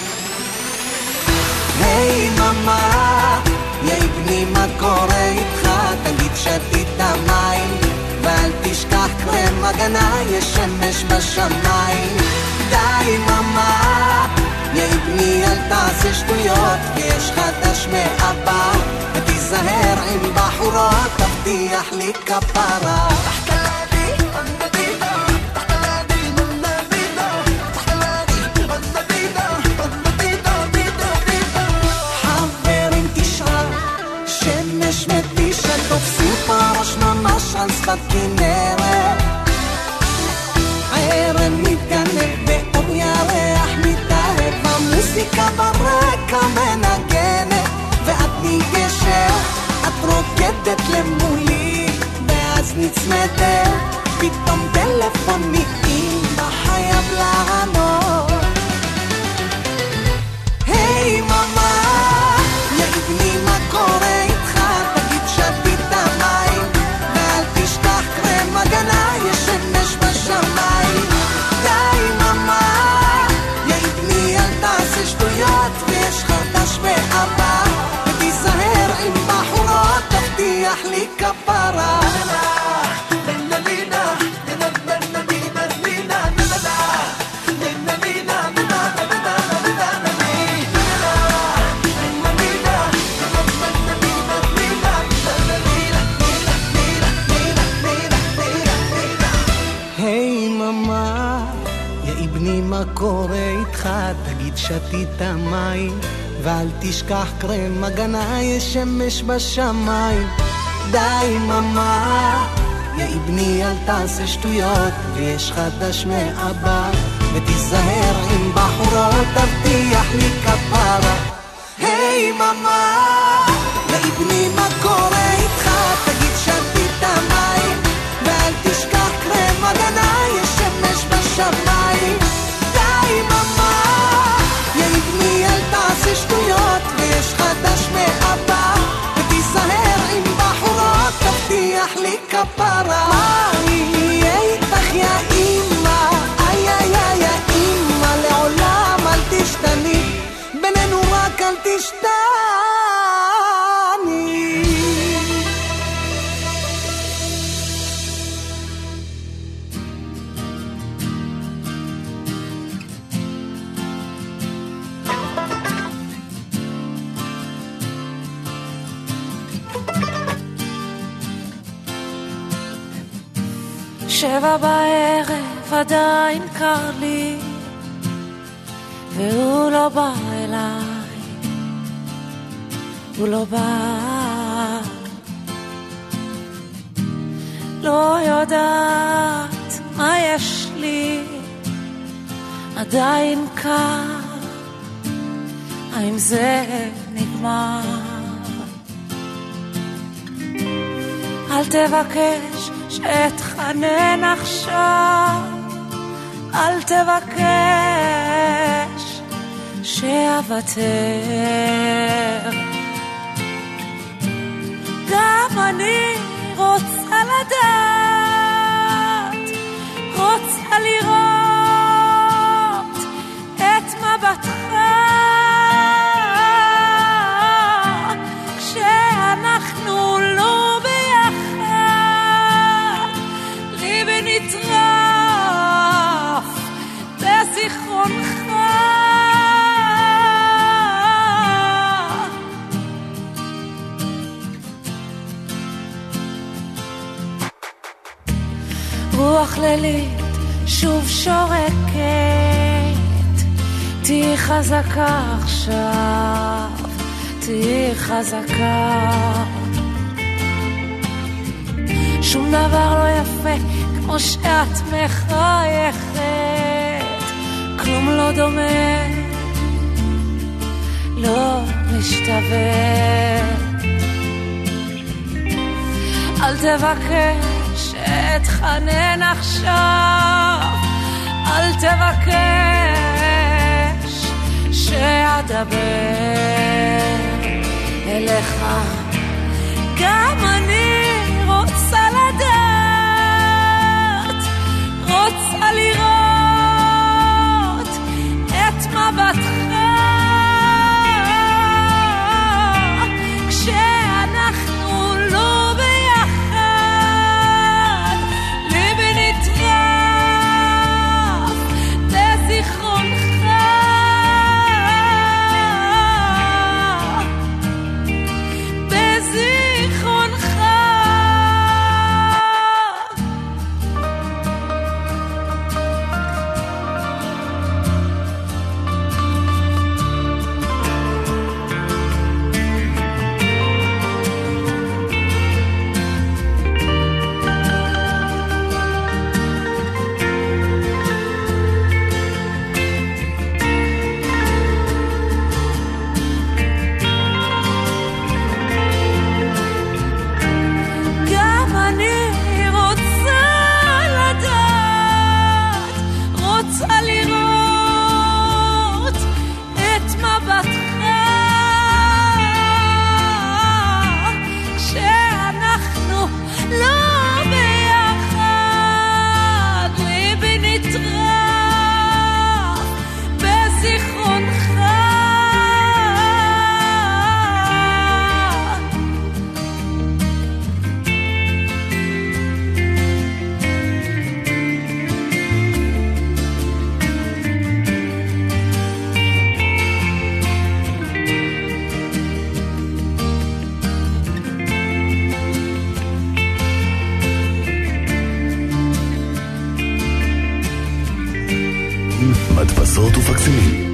היי ממה, יאי בני מה קורה איתך, תגיד שתית המים ואל תשכח קרם הגנה, יש שמש בשמיים. די ממה, יאי בני אל תעשה שטויות, ויש חדש מאבא, ותיזהר עם בחורות, תבטיח לי כפרה. שמש מתישה תופסים פרש ממש על שפת כנרת, ערב מתגנב באור ירח מתאהב, המוזיקה ברקע מנגנת, ואת ניגשת, את רוקדת למולי, ואז נצמדת, פתאום טלפון מאמא חייב לענות. היי ממה, יאי בני מה קורה איתך, תגיד שתית המים ואל תשכח קרם הגנה, יש שמש בשמיים. די ממה, יאי בני אל תעשה שטויות, ויש חדש באבא, ותיזהר עם בחורות, תבטיח לי כפרה. מה קורה איתך, תגיד שתית מים ואל תשכח קרם הגנה, יש שמש בשמיים. די ממה, יאי בני אל תעשה שטויות, ויש חדש מאבא, ותיזהר עם בחורות, תבטיח לי כפרה. היי ממה, יאי בני מה אל תשתני. שבע בערב עדיין קר לי והוא לא בא אליי, הוא לא בא. לא יודעת מה יש לי, עדיין קר, האם זה נגמר? אל תבקש שאתחנן עכשיו, אל תבקש שאוותר. גם אני רוצה לדעת, רוצה לראות את מבטך כשאנחנו לא ביחד, ליבי נטרף בזיכרונך. רוח לילית שוב שורקת, תהי חזקה עכשיו, תהי חזקה. שום דבר לא יפה כמו שאת מחייכת, כלום לא דומה, לא משתווה. אל תבקש אתחנן עכשיו, אל תבקש שאדבר אליך. גם אני רוצה לדעת, רוצה לראות את מבטך כשאנחנו לא ביחד, ליבי נטרף בזיכרונך. בזיכרונך. מדפסות ופקסימים.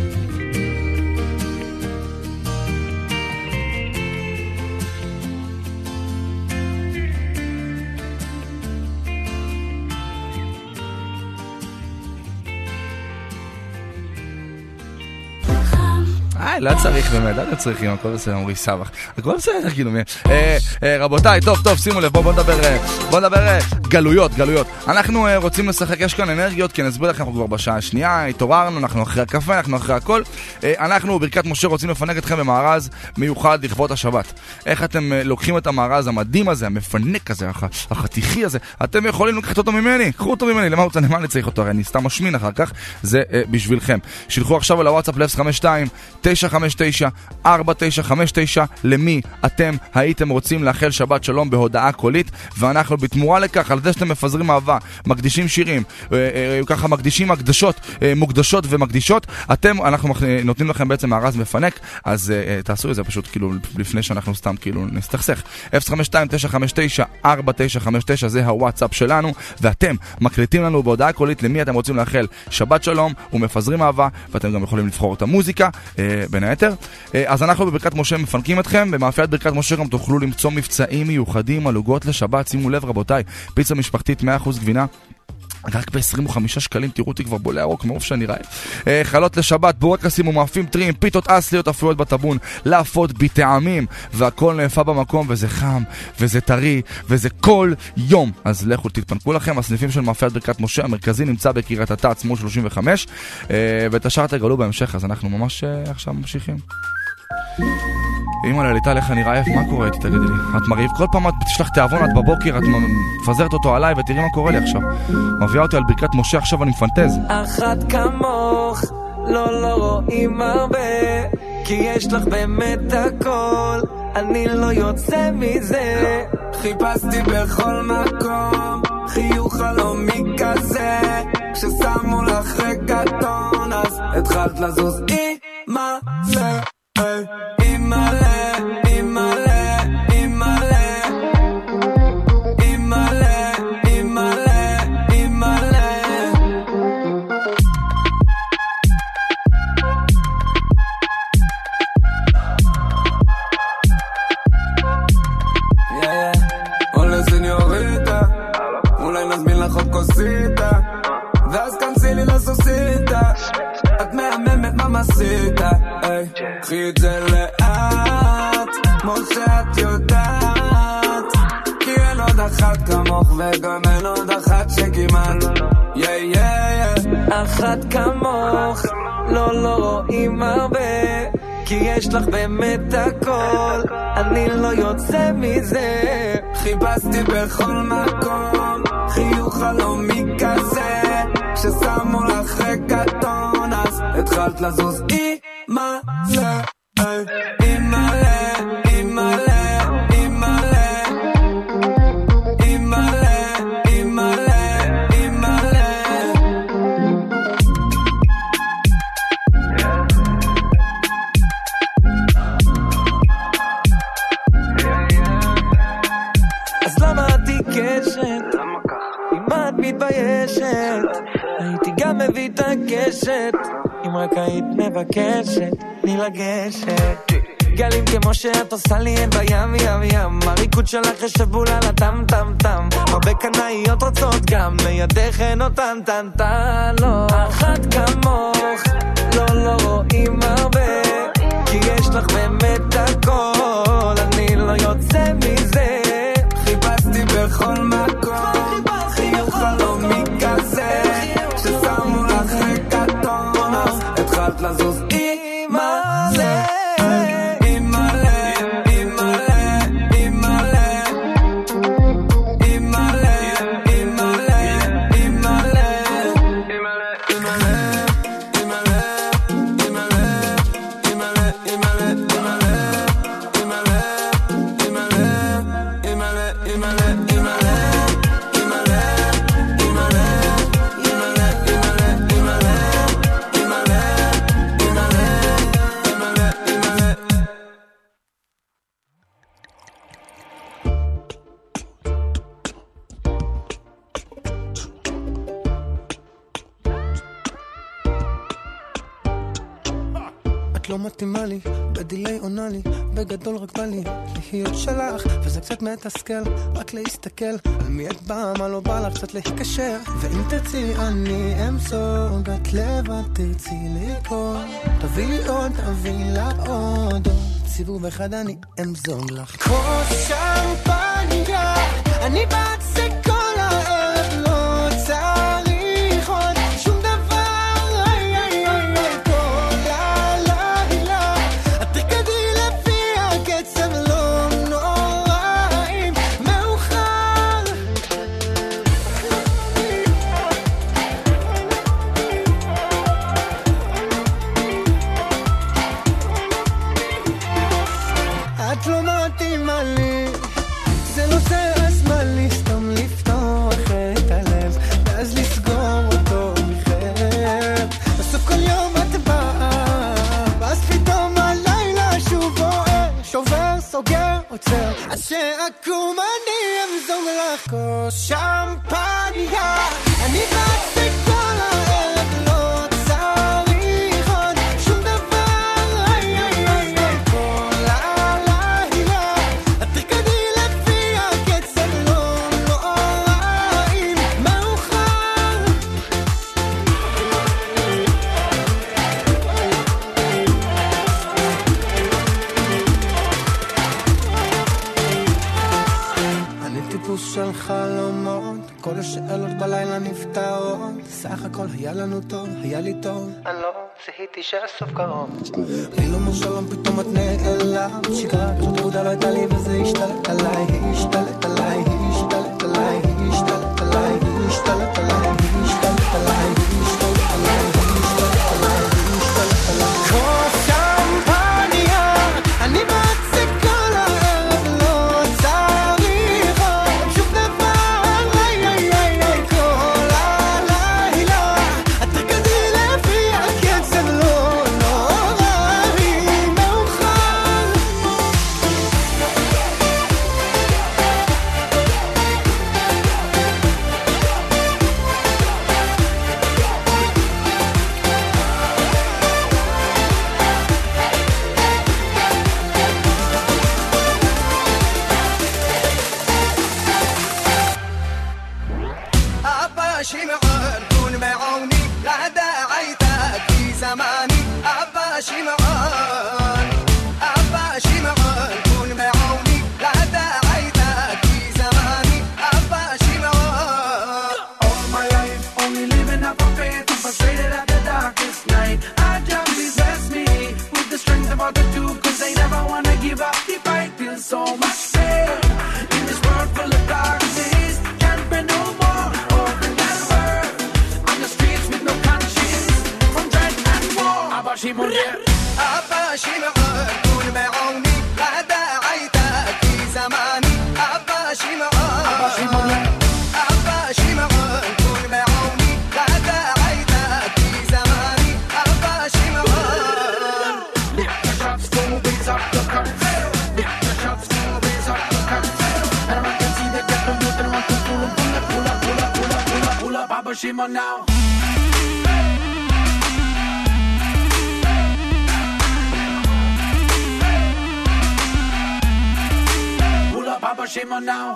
לא צריך באמת, לא צריכים, הכל בסדר, עמרי סבח, הכל בסדר, כאילו, רבותיי, טוב, טוב, שימו לב, בואו נדבר, בואו נדבר גלויות, גלויות. אנחנו רוצים לשחק, יש כאן אנרגיות, כי נסביר לכם, אנחנו כבר בשעה השנייה, התעוררנו, אנחנו אחרי הקפה, אנחנו אחרי הכל. אנחנו, ברכת משה, רוצים לפנק אתכם במארז מיוחד לכבוד השבת. איך אתם לוקחים את המארז המדהים הזה, המפנק הזה, החתיכי הזה, אתם יכולים לקחת אותו ממני, קחו אותו ממני, למה רוצה, למה אני צריך אותו? אני סתם משמין אחר כך, זה בשבילכם. שילחו עכשיו על הוואטסאפ אפס חמש שתיים תשע חמש תשע ארבע תשע חמש תשע למי אתם הייתם רוצים לאחל שבת שלום בהודעה קולית, ואנחנו בתמורה לכך, על זה שאתם מפזרים אהבה, מקדישים שירים, ככה מקדישים הקדשות, מוקדשות ומקדישות, אתם, אנחנו נותנים לכם בעצם מארז מפנק, אז תעשו את זה פשוט כאילו לפני שאנחנו סתם כאילו נסתכסך. אפס חמש שתיים תשע חמש תשע ארבע תשע חמש תשע זה הוואטסאפ שלנו, ואתם מקליטים לנו בהודעה קולית למי אתם רוצים לאחל שבת שלום ומפזרים אהבה, ואתם גם יכולים לבחור את המוזיקה בין היתר. אז אנחנו בברכת משה מפנקים אתכם, במאפיית ברכת משה גם תוכלו למצוא מבצעים מיוחדים על עוגות לשבת. שימו לב רבותיי, פיצה משפחתית מאה אחוז גבינה רק ב-עשרים וחמישה שקלים, תראו אותי כבר בולה ירוק מרוב שאני רעב. חלות לשבת, בורקסים ומאפים טריים, פיתות אסליות אפויות בטבון, לאפות בטעמים, והכל נאפה במקום, וזה חם, וזה טרי, וזה כל יום. אז לכו תתפנקו לכם. הסניפים של מאפיית ברכת משה המרכזי נמצא בקריית אתא עצמו שלושים וחמש, ואת השאר תגלו בהמשך. אז אנחנו ממש עכשיו ממשיכים. אמא לליטה, לך אני רעב, מה קורה איתי, תגידי לי? את מרעיב, כל פעם את תשלח תיאבון, את בבוקר, את מפזרת אותו עליי, ותראי מה קורה לי עכשיו. מביאה אותי על ברכת משה, עכשיו אני מפנטז. אחת כמוך, לא לא רואים הרבה, כי יש לך באמת הכל, אני לא יוצא מזה. חיפשתי בכל מקום, חיוך חלומי כזה, כששמו לך רגטון, אז התחלת לזוז אימא זה אימאלה, אימאלה, אימאלה, אימאלה, אימאלה, אימאלה. יא יא, הולה סניוריטה, אולי נזמין לך עוד כוסיטה, ואז כנסי לי לסוסיטה, את מהממת ממסיטה. קחי את זה לאט, כמו שאת יודעת, כי אין עוד אחת כמוך וגם אין עוד אחת שכמעט יא יא יא. אחת כמוך, לא לא רואים הרבה, כי יש לך באמת הכל, אני לא יוצא מזה. חיפשתי בכל מקום, חיוך חלומי כזה, ששמו לך רגטון, אז התחלת לזוז אימא זה אימאלה, אימאלה, אימאלה, אימאלה, אימאלה, אימאלה. אז למה את עיקשת? אם את מתביישת, הייתי גם מביא את הקשת, אם רק היית מבקשת תני לגשת. גלים כמו שאת עושה לי אין בים ים ים, הריקוד שלך ישבול על הטם טם טם, הרבה קנאיות רוצות גם מידך אין אותן טן טן. לא אחת כמוך, לא לא רואים הרבה, כי יש לך באמת הכל, אני לא יוצא מזה. חיפשתי בכל מקום, חיוך חלומי כזה, ששמו לך רגטון, אז התחלת לזוז אימאלה, אימאלה, אימאלה, אימאלה, אימאלה, אימאלה, אימאלה, את לא מתאימה לי, בדילי עונה לי, בגדול רק בא לי להיות שלך, וזה קצת מתסכל, רק להסתכל על מי את באה, מה לא בא לך, קצת להיקשר, ואם תרצי אני אמסוג, את לבד תרצי לקרוא, תביא לי עוד, תביא לה עוד, סיבוב אחד אני אמזוג לך כוס שמפניה, אני בת זה כל הערב, לא צריך עוד שום דבר. עוצר, אז שאקום אני אמזוג לך כוס שמפניה. אני בעצי כל הערב לא צריך עוד שום דבר, איי איי איי איי כל הלילה את תרקדי לפי הקצב לא נורא אם מאוחר. אני טיפוס של חלומות, כל השאלות בלילה נפתרות, סך הכל היה לנו טוב, היה לי טוב, אני לא זיהיתי שהסוף קרוב. לי לא מושלם, פתאום את נעלם, שגרה כזאת יהודה לא הייתה לי וזה השתלט עליי, השתלט עליי, השתלט עליי, השתלט עליי, השתלט עליי, השתלט עליי, השתלט עליי, השתלט עליי, השתלט עליי. כוס שמפניה, אני בעצי כל הערב לא צריך עוד שום דבר, איי איי איי איי כל הלילה את תרקדי לפי הקצב לא נורא אם מאוחר. أبا شمعان كون معوني لا داعيتك في زماني. أبا شمعان أبا شمعان كون معوني لا داعيتك في زماني. أبا شمعان all my life only living up on faith and frustrated at the darkest night. I just bless me with the strength of all the two, cause they never wanna give up the fight. Feel so much pain in this world full of darkness. Can't be no more open and word on the streets with no conscience from dread and war. Abba Shimon, yeah. Abba Shimon, كون معوني لا داعيتك في زماني. Abba Shimon, Abba Shimon, Abba Shimon, كون معوني لا داعيتك في زماني. Abba Shimon, lift the shots to raise up the curtain. Lift the shots to raise up the curtain. And I can see the ghetto youth and I want to pull up, pull up, pull up, pull up, pull up, pull up, pull up. Abba Shimon now. Pull up, Abba Shimon now.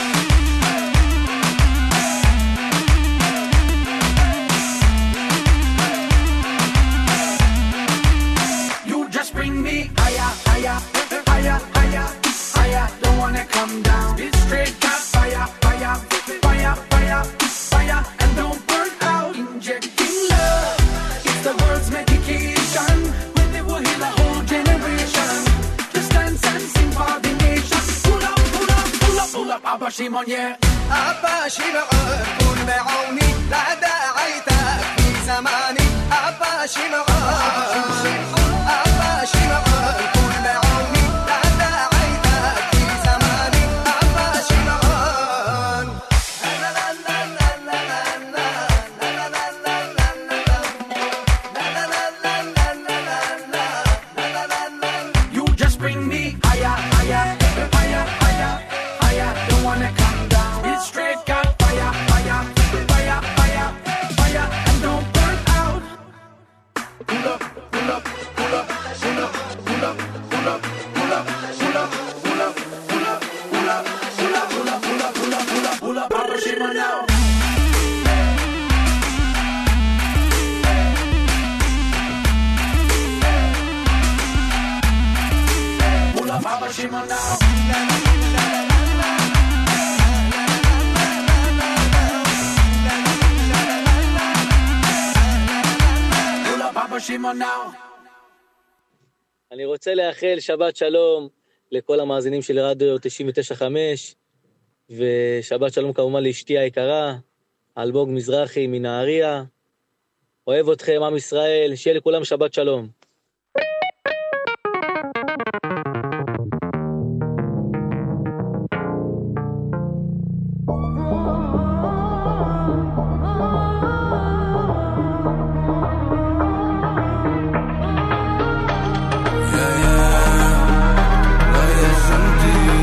You just bring me higher, higher, higher, higher, higher. Don't wanna come down. It's straight got fire, fire, fire, fire, fire, and don't burn out. Injecting love, it's the world's medication. When they will heal a whole generation. Just dance and sing for the nation. Pull up, pull up, pull up, pull up, Abba Shimon, yeah. Abba Shimon, كون معوني لا داعيتك في زماني. Abba Shimon, Abba Shimon, كون معوني لا داعيتك في زماني. Abba Shimon. You just bring me higher, higher, higher, higher, higher. Don't wanna come down. It's straight got fire, fire, fire, fire, fire, and don't burn out. Pull up, pull up, pull up, pull up, pull up, pull up, pull up, pull up, pull up, pull up, pull up, pull up, pull up, pull up, pull up, pull up, pull up, Abba Shimon now. Pull up, Abba Shimon now. Pull up, Abba Shimon now. אני רוצה לאחל שבת שלום לכל המאזינים של רדיו תשעים ותשע חמש, ושבת שלום כמובן לאשתי היקרה, אלמוג מזרחי מנהריה. אוהב אתכם עם ישראל, שיהיה לכולם שבת שלום. לא ישנתי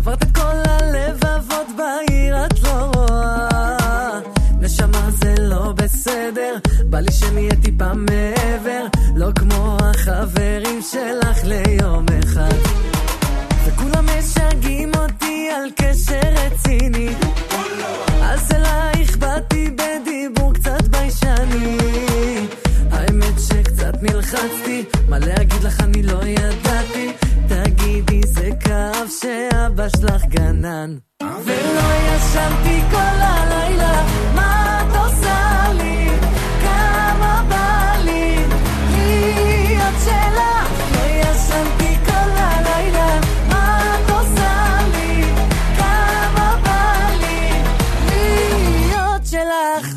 עברת את כל הלבבות בעיר את לא רואה נשמה זה לא בסדר בא לי שנהיה טיפה מעבר לא כמו החברים שלך ליום אחד וכולם משגעים אותי על קשר רציני אז אלייך באתי בדיבור קצת ביישני האמת שקצת נלחצתי מה להגיד לך אני לא ידעתי תגידי זה כאב שאבא שלך גנן ולא ישנתי כל הלילה מה את עושה לי כמה בא לי להיות שלך לא ישנתי כל הלילה מה את עושה לי כמה בא לי להיות שלך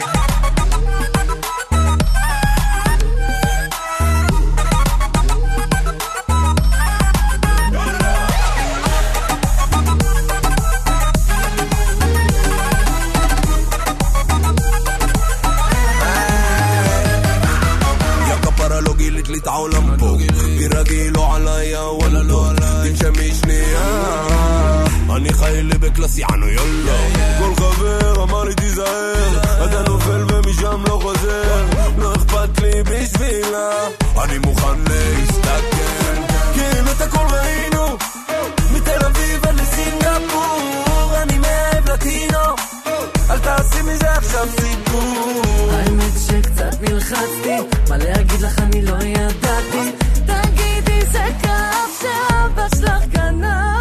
לי את העולם פה תירגעי לא עליה וואלה לא תנשמי שנייה אני חי לי בקלאסי ענו יולו כל חבר אמר לי תיזהר אתה נופל ומשם לא חוזר לא אכפת לי בשבילה אני מוכן להסתכל כן את הכל ראינו מתל אביב עד לסינגפור אני מאהב לטינו אל תעשי מזה עכשיו סיפור האמת שקצת נלחצתי מה להגיד לך אני לא ידעתי תגידי זה כאב שאבא שלך גנן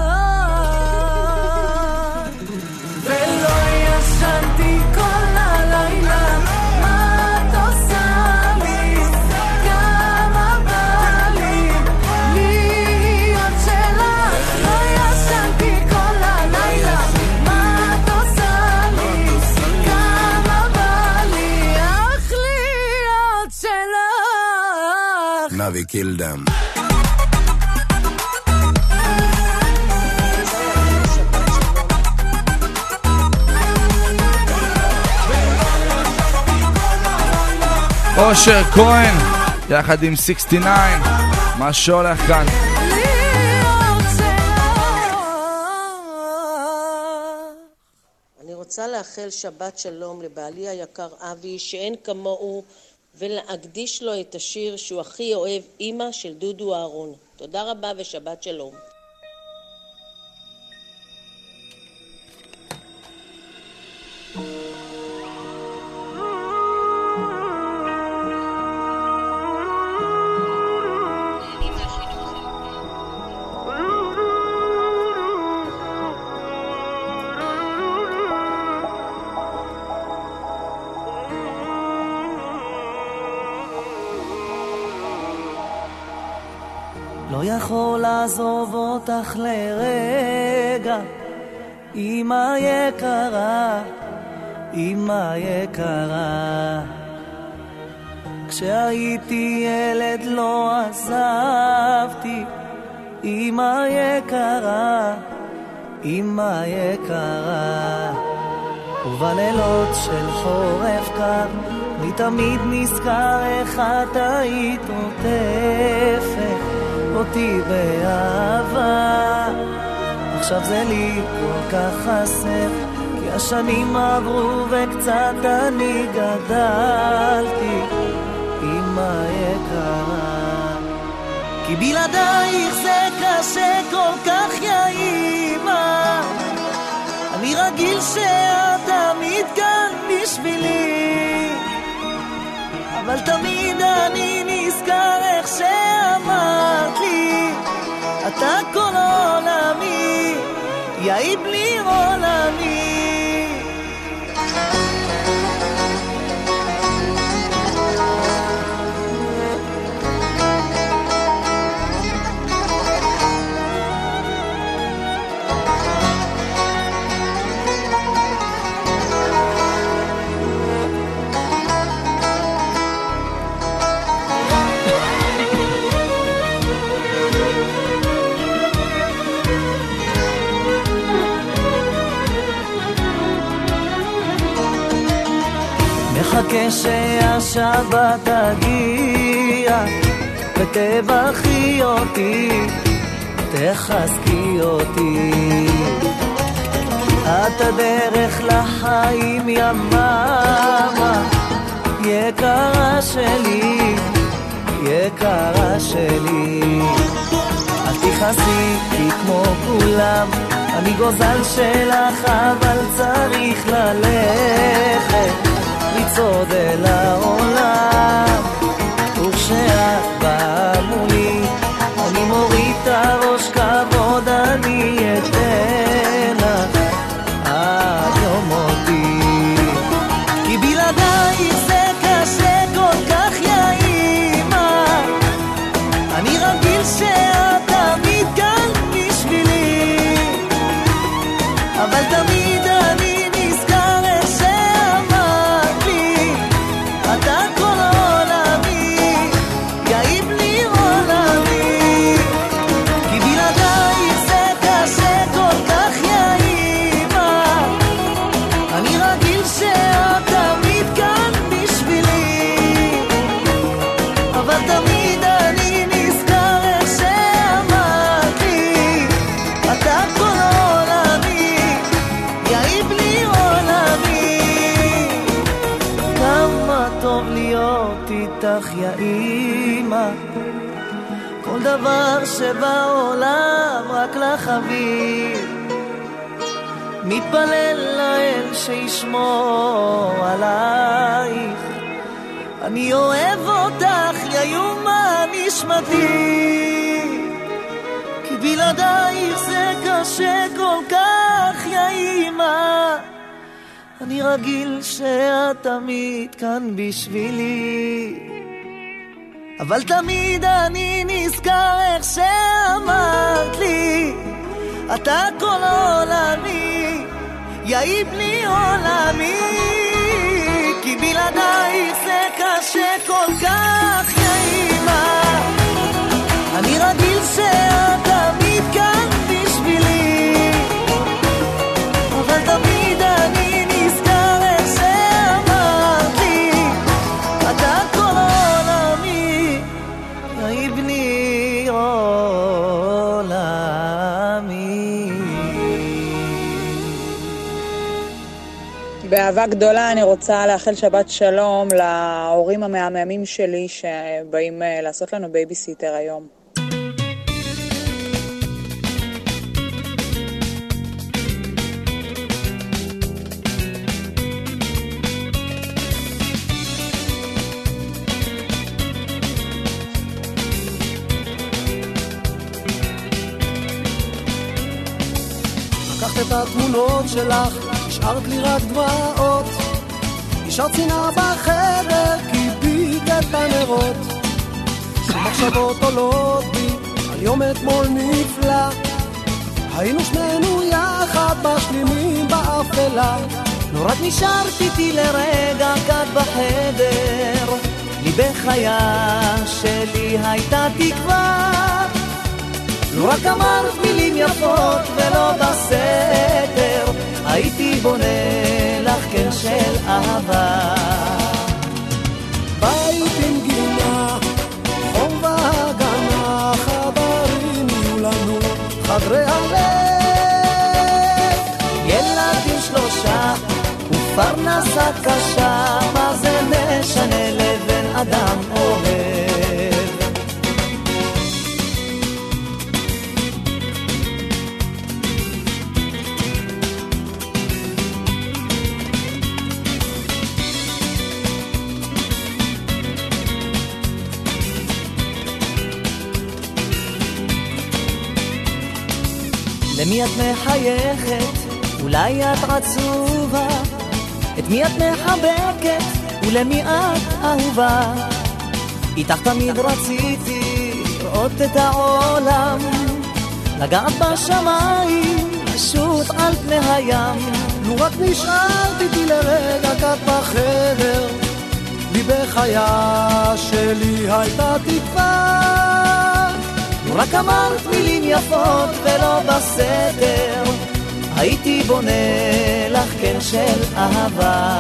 ולא ישנתי כל הלילה מה את עושה לי כמה בא לי להיות שלך לא ישנתי כל הלילה מה את עושה לי כמה בא לי אך להיות שלך Navi kill them אושר כהן יחד עם שישים ותשע מה שהולך כאן אני רוצה לאחל שבת שלום לבעלי היקר אבי שאין כמוהו ולהקדיש לו את השיר שהוא הכי אוהב אמא של דודו אהרון תודה רבה ושבת שלום לא יכול לעזוב אותך לרגע אמא יקרה אמא יקרה כשהייתי ילד לא עזבתי אמא יקרה אמא יקרה ובלילות של חורף קר אני תמיד נזכר איך את היית עוטפת אותי באהבה עכשיו זה לי כל כך חסר כי השנים עברו וקצת אני גדלתי אמא יקרה כי בלעדייך זה קשה כל כך יא אמא אני רגיל שאת תמיד כאן בשבילי אבל תמיד אני נזכר איך שאמרת לי אתה כל עולמי יאי בלי עולמי מחכה שהשבת תגיע ותבחי אותי, תחזקי אותי. הדרך לחיים יממה, יקרה שלי, יקרה שלי. אל תכעסי כי כמו כולם אני גוזל שלך, אבל צריך ללכת לצעוד אל העולם, וכשאת באה מולי אני מוריד את הראש כבוד, אני אתן לך עד יום מותי, כי בלעדייך זה קשה כל כך יא אמא, אני רגיל שאת תמיד כאן בשבילי, אבל תמיד אני נזכר איך שאמרת לי, אתה כל עולמי, יאיב לי עולמי, כי בלעדייך זה קשה כל כך יא אמא, אני רגיל שאת תמיד כאן בשבילי, אבל תמיד אני נזכר איך שאמרת לי, אתה כל עולמי, יאיב לי עולמי. כמה טוב להיות איתך יא אמא, כל דבר שבעולם רק לך אביב, מתפלל לאל שישמור עלייך, אני אוהב אותך יא יומה נשמתי, כי בלעדייך זה קשה כל כך יא אמא, אני רגיל שאת תמיד כאן בשבילי, אבל תמיד אני נזכר איך שאמרת לי, אתה כל עולמי, יאיב לי עולמי, כי בלעדייך זה קשה כל כך יא אמא, אני רגיל שאת תמיד כאן בשבילי, אבל תמיד אני נזכר איך שאמרת לי, אתה כל עולמי, יאיב לי עולמי. באהבה גדולה אני רוצה לאחל שבת שלום להורים המהממים שלי שבאים לעשות לנו בייביסיטר היום. לקחת את התמונות שלך, השארת לי רק דמעות, השארת שנאה בחדר, כיבית את הנרות, שמחשבות עולות בי על יום אתמול נפלא, היינו שנינו יחד משלימים באפלה, נו רק נשארת איתי לרגע כאן בחדר, לי בחיה שלי הייתה תקווה, נו רק אמרת מילים יפות ולא בסתר, הייתי בונה לך כן של אהבה. בית עם גינה, חום והגנה, חדרים יהיו לנו, חדרי הלב, ילדים שלושה ופרנסה קשה, מה זה משנה לבן אדם אוהב. למי את מחייכת? אולי את עצובה? את מי את מחבקת? ולמי את אהובה? איתך תמיד רציתי לראות את העולם, לגעת בשמיים, פשוט על פני הים. נו רק נשארת איתי לרגע כאן בחדר, לי בחיה שלי הייתה תקווה, נו רק אמרת מילים יפות ולא בסדר, הייתי בונה לך כן של אהבה.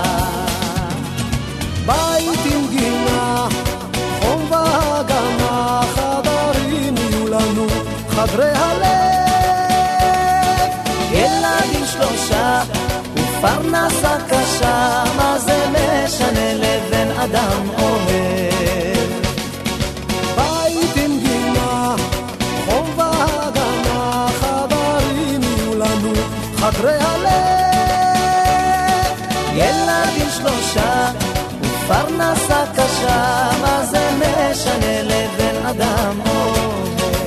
בית עם גינה, חום והגנה, חדרים יהיו לנו, חדרי הלב, ילדים שלושה פרנסה קשה, מה זה משנה לבן אדם אוהב? בית עם גינה, חום והגנה, חדרים יהיו לנו, חדרי הלב. ילדים שלושה ופרנסה קשה, מה זה משנה לבן אדם אוהב?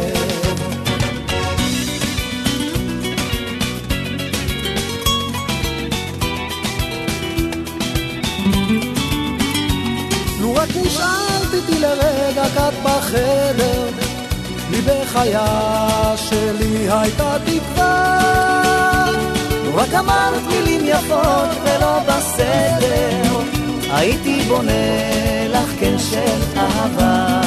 רק נשארת איתי לרגע קט בחדר, לי בחיה שלי הייתה תקווה. רק אמרת מילים יפות ולא בסדר, הייתי בונה לך כן של אהבה.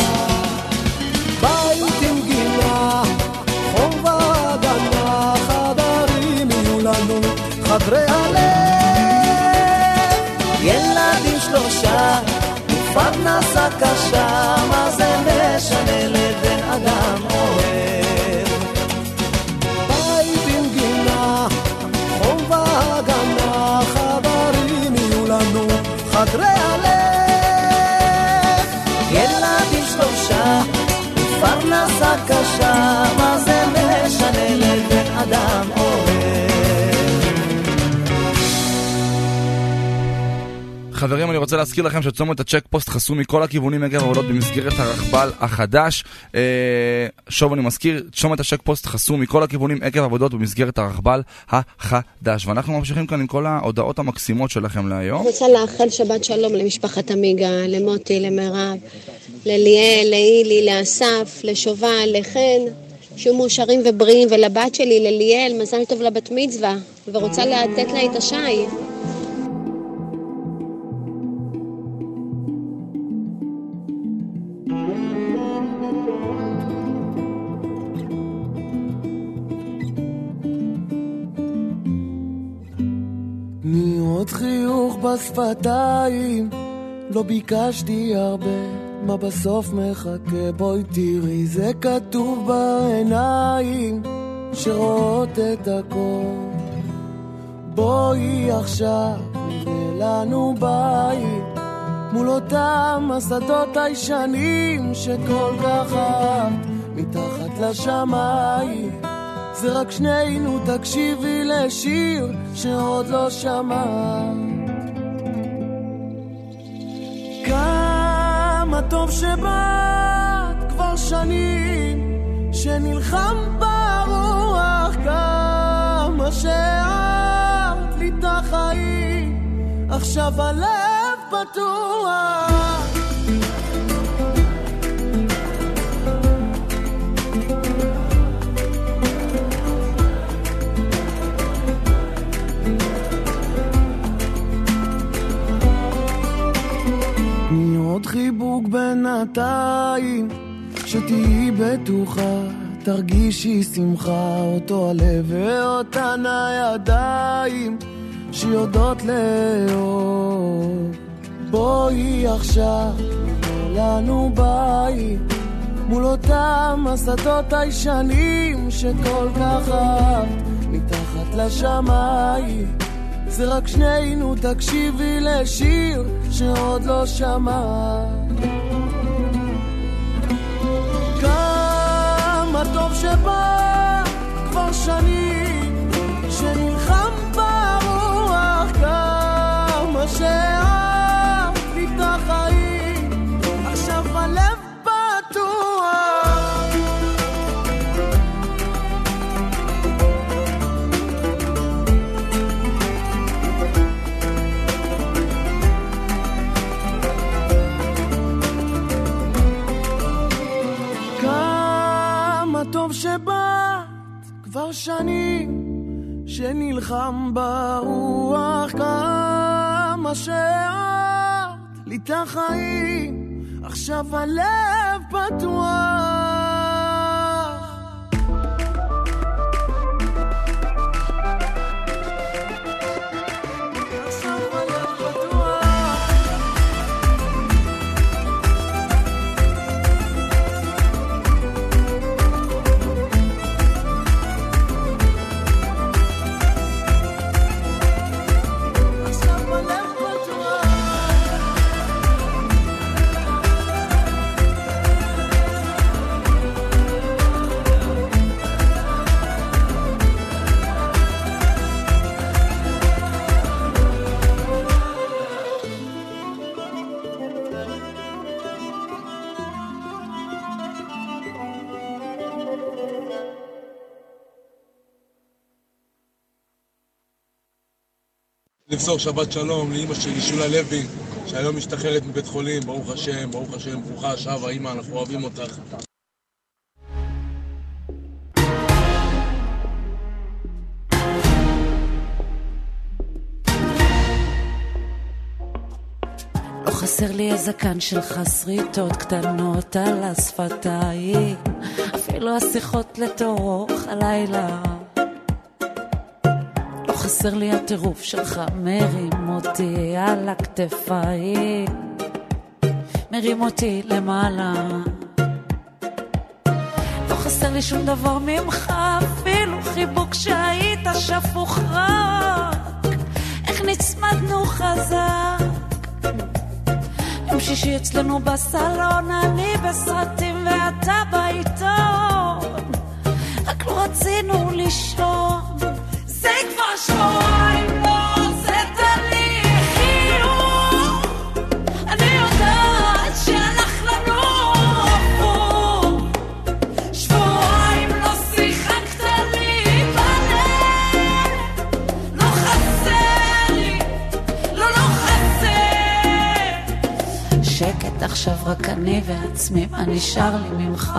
בית עם גינה, חום והגנה, חדרים יהיו לנו, חדרי הלב. ילדים שלושה פרנסה קשה, מה זה משנה לבן אדם אוהב? בית עם גינה, חום והגנה, חדרים יהיו לנו, חדרי הלב. ילדים שלושה פרנסה קשה, מה זה משנה לבן אדם אוהב? חברים, אני רוצה להזכיר לכם שצומת הצ'ק פוסט חסום מכל הכיוונים עקב עבודות במסגרת הרכבל החדש. שוב אני מזכיר, צומת הצ'ק פוסט חסום מכל הכיוונים עקב עבודות במסגרת הרכבל החדש. ואנחנו ממשיכים כאן עם כל ההודעות המקסימות שלכם להיום. אני רוצה לאחל שבת שלום למשפחת עמיגה, למוטי, למירב, לליאל, לאילי, לאסף, לשובל, לחן, שיהיו מאושרים ובריאים, ולבת שלי, לליאל, מזל טוב לבת מצווה, ורוצה לתת לה את השי. עוד חיוך בשפתיים, לא ביקשתי הרבה, מה בסוף מחכה? בואי תראי, זה כתוב בעיניים שרואות את הכל. בואי עכשיו נבנה לנו בית מול אותם השדות הישנים שכל כך אהבת מתחת לשמיים. זה רק שנינו, תקשיבי לשיר שעוד לא שמעת. כמה טוב שבאת, כבר שנים שנלחם ברוח, כמה שאהבת לי את החיים, עכשיו הלב פתוח. עוד חיבוק בינתיים, שתהי בטוחה, תרגישי שמחה, אותו הלב ואותן הידיים שיודעות לאהוב. בואי עכשיו לנו בית מול אותם השדות הישנים שכל כך אהבת מתחת לשמיים. זה רק שנינו, תקשיבי לשיר שעוד לא שמעת. כמה טוב שבא, כבר שנים שנלחם ברוח, כמה שאהבת לי את החיים, עכשיו הלב פתוח. טוב שבאת, כבר שנים שנלחם ברוח, כמה שאהבת לי את החיים, עכשיו הלב פתוח. למסור שבת שלום לאמא שלי שולה לוי, שהיום משתחררת מבית חולים, ברוך השם, ברוך השם, ברוכה השבה, אמא, אנחנו אוהבים אותך. לא חסר לי הזקן שלך שריטות קטנות על השפתיים, אפילו השיחות לתורך הלילה. לא חסר לי הטירוף שלך מרים אותי על הכתפיים, מרים אותי למעלה. לא חסר לי שום דבר ממך, אפילו חיבוק שהיית שפוך רק, איך נצמדנו חזק. יום שישי אצלנו בסלון, אני בסרטים ואתה בעיתון, רק לא רצינו לישון. זה כבר שבועיים לא עשית לי חיוך, אני יודעת שהלך לנו הפוך. שבועיים לא שיחקת לי בלב, לא חסר לי, לא לא חסר. שקט עכשיו רק אני ועצמי, מה נשאר לי ממך?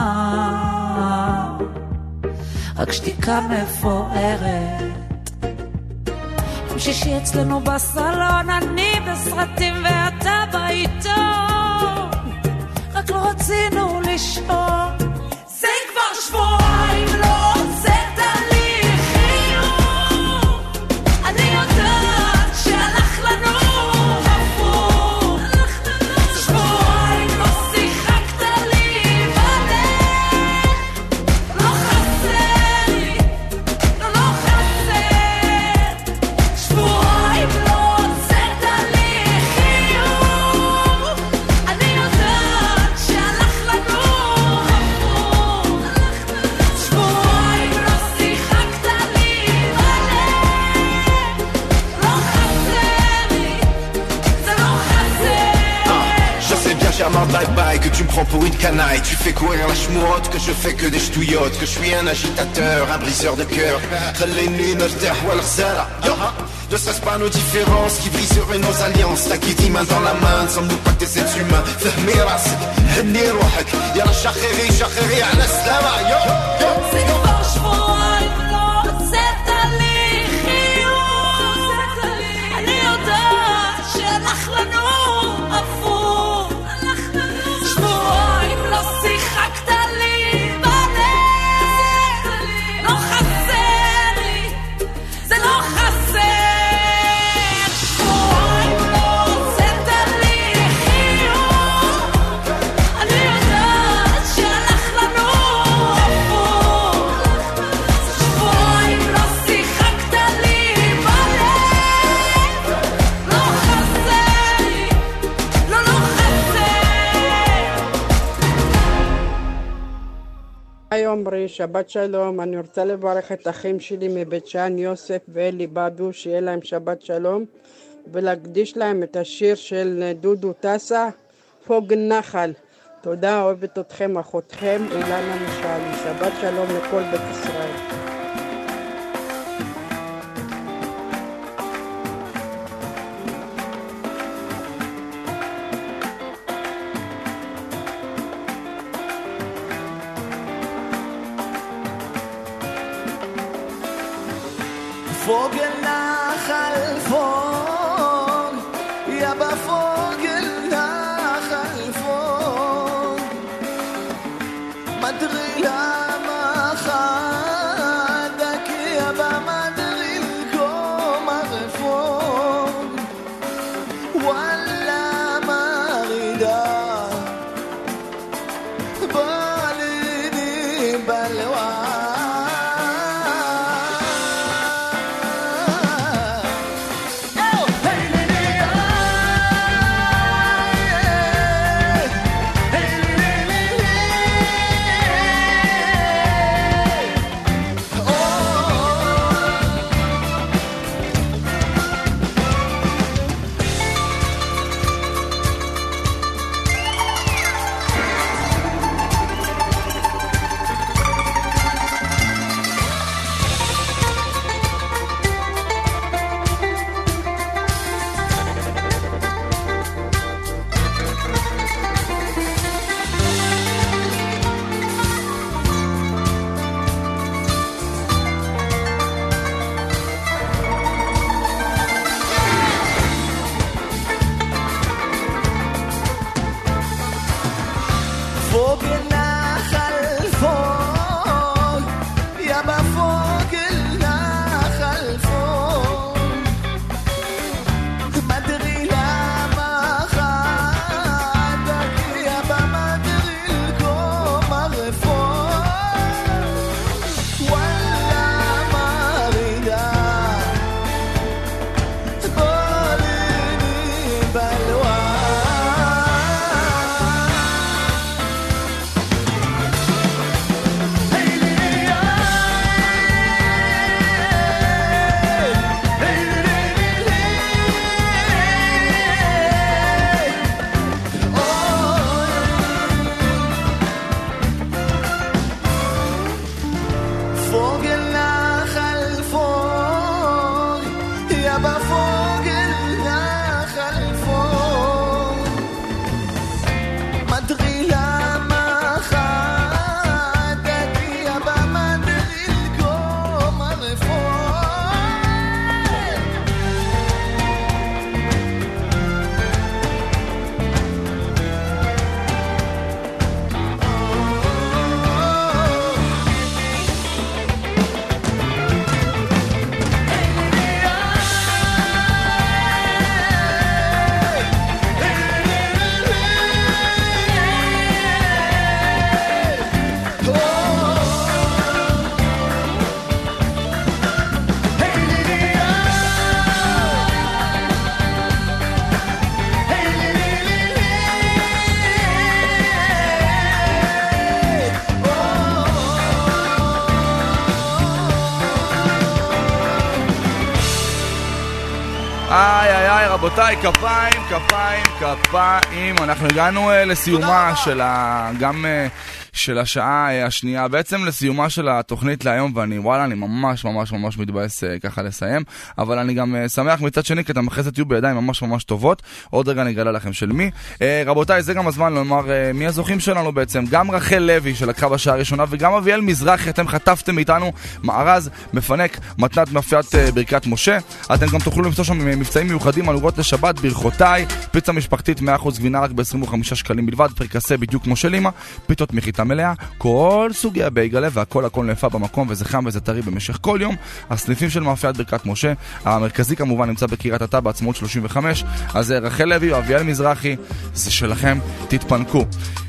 מה? רק שתיקה מפוארת. יום שישי אצלנו בסלון, אני בסרטים ואתה בעיתון, רק לא רצינו לישון. זה כבר שבועיים לא הוצאת לי חיוך, אני יודעת שהלך לנו הפוך. שבועיים לא שיחקת לי בלב, לא חסר לי, לא לא חסר. שבועיים לא הוצאת לי חיוך, אני יודעת שהלך לנו הפוך. שבועיים לא שיחקת לי בלב, לא חסר לי, זה לא חסר. Je sais bien Charmant bye bye, que tu me prends pour une canaille. Tu fais courir la chmourotte, que je fais que des ch'touillottes, que je suis un agitateur, un briseur de cœur. خليني نرتاح والغزالة. Ne serait-ce pas nos différences qui briseraient nos alliances. T'as qui dit main dans la main, ne sommes-nous pas que des êtres humains. فهمي راسك, هني روحك, يلا شخيري شخيري على السلامة. يو يو זה כבר שבועיים לא הוצאת לי חיוך, אני יודעת שהלך לנו הפוך. שבועיים לא שיחקת לי בלב, לא חסר לי, זה לא חסר. שבועיים לא הוצאת לי חיוך, אני יודעת שהלך לנו הפוך. שבועיים לא שיחקת לי בלב, לא חסר לי, לא לא חסר. היי עומרי, שבת שלום. אני רוצה לברך את אחים שלי מבית שאן, יוסף ואלי בדו, שיהיה להם שבת שלום, ולהקדיש להם את השיר של דודו טסה, פוג נחל. תודה, אוהבת אתכם, אחותכם אילנה משאלי. שבת שלום לכל בית ישראל. Vogel Nachal Fog, ja ba Vogel Nachal Fog, Madrila Machadak, ja ba Madril Komar Fog, Walla Marida, Balidi Balwa. Oh! איי איי איי רבותיי, כפיים, כפיים, כפיים. אנחנו הגענו uh, לסיומה של ה... גם uh, של השעה uh, השנייה, בעצם לסיומה של התוכנית להיום, ואני וואלה, אני ממש ממש ממש מתבאס uh, ככה לסיים, אבל אני גם uh, שמח מצד שני, כי את המחזת יהיו בידיים ממש ממש טובות. עוד רגע אני אגלה לכם של מי. uh, רבותיי, זה גם הזמן לומר uh, מי הזוכים שלנו בעצם. גם רחל לוי שלקחה בשעה הראשונה, וגם אביאל מזרחי, אתם חטפתם איתנו מארז מפנק מתנת מאפיית uh, ברכת משה. אתם גם תוכלו למצוא שם מבצעים מיוחדים על אורות לשבת, ברכותיי, פיצה משפחתית מאה אחוז גבינה רק ב-עשרים וחמישה שקלים בלבד, פרקסה בדיוק כמו של אמא, פיתות מחיטה מלאה, כל סוגי הבייגלה, והכל הכל נאפה במקום, וזה חם וזה טרי במשך כל יום. הסניפים של מאפיית ברכת משה, המרכזי כמובן נמצא בקריית אתא בעצמאות שלושים וחמש. אז רחל לוי ואביאל מזרחי, זה שלכם, תתפנקו.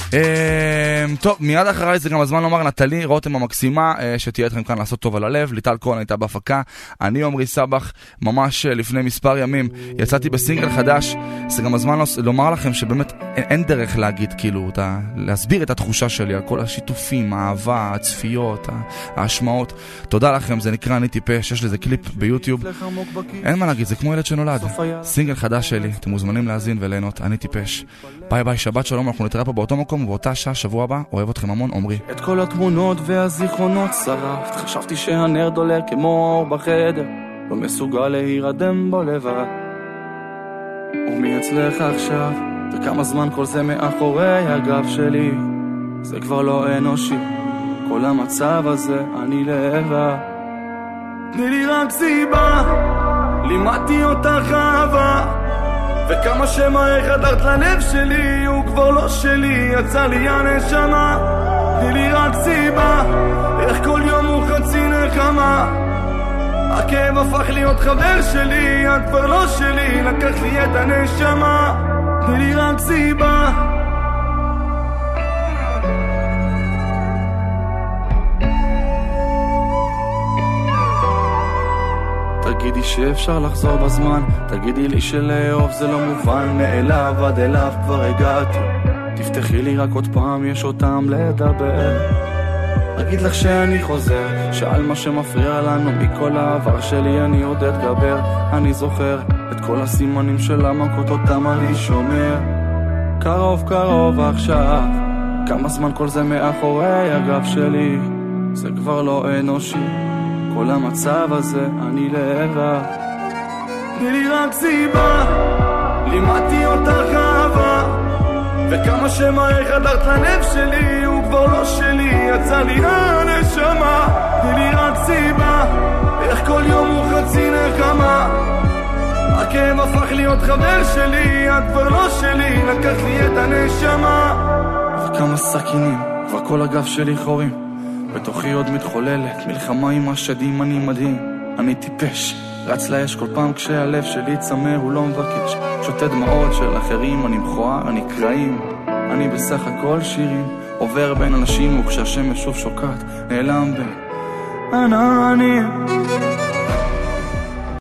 טוב, מיד אחריי זה גם הזמן לומר נטלי רותם המקסימה שתהיה אתכם כאן לעשות טוב על הלב. ליטל כהן הייתה בהפקה, אני עומרי סבח. ממש לפני מספר ימים יצאתי בסינגל חדש. זה גם הזמן לומר לכם שבאמת אין דרך להגיד, כאילו, להסביר את התחושה שלי על כל השיתופים, האהבה, הצפיות, ההשמעות. תודה לכם, זה נקרא אני טיפש, יש לזה קליפ ביוטיוב, אין מה להגיד, זה כמו ילד שנולד. סינגל חדש שלי, אתם מוזמנים להזין וליהנות, אני טיפש. ביי ביי, שבת שלום, אנחנו נתראה פה באותו מקום ובאותה שעה שבוע הבא. אוהב אתכם המון, עומרי. את כל התמונות והזיכרונות שרפת, חשבתי שהנר דולר כמו אור בחדר, לא מסוגל להירדם בו לבד. ומי אצלך עכשיו? וכמה זמן כל זה מאחורי הגב שלי? זה כבר לא אנושי, כל המצב הזה, אני לבד. תני לי רק סיבה, לימדתי אותך אהבה, וכמה שמהר חדרת ללב שלי, הוא כבר לא שלי, יצא לי הנשמה. תני לי רק סיבה, איך כל יום הוא חצי נחמה, הכאב הפך להיות חבר שלי, את כבר לא שלי, לקח לי את הנשמה. תני לי רק סיבה. תגידי שאפשר לחזור בזמן, תגידי לי שלאהוב זה לא מובן מאליו, עד אליו כבר הגעתי, תפתחי לי רק עוד פעם, יש אותם לדבר. אגיד לך שאני חוזר, שעל מה שמפריע לנו מכל העבר שלי אני עוד אתגבר. אני זוכר את כל הסימנים של המכות, אותם אני שומר. קרוב קרוב עכשיו, כמה זמן כל זה מאחורי הגב שלי, זה כבר לא אנושי, כל המצב הזה, אני לבד. תני לי רק סיבה, לימדתי אותך אהבה, וכמה שמהר חדרת ללב שלי, הוא כבר לא שלי, יצא לי הנשמה. תני לי רק סיבה, איך כל יום הוא חצי נחמה, הכאב הפך להיות חבר שלי, את כבר לא שלי, לקח לי את הנשמה. וכמה סכינים, כבר כל הגב שלי חורים, בתוכי עוד מתחוללת מלחמה עם השדים, אני מדהים, אני טיפש, רץ לאש כל פעם כשהלב שלי צמא, הוא לא מבקש, שותה דמעות של אחרים, אני מכוער, אני קרעים, אני בסך הכל שירים, עובר בין אנשים וכשהשמש שוב שוקעת, נעלם בין עננים.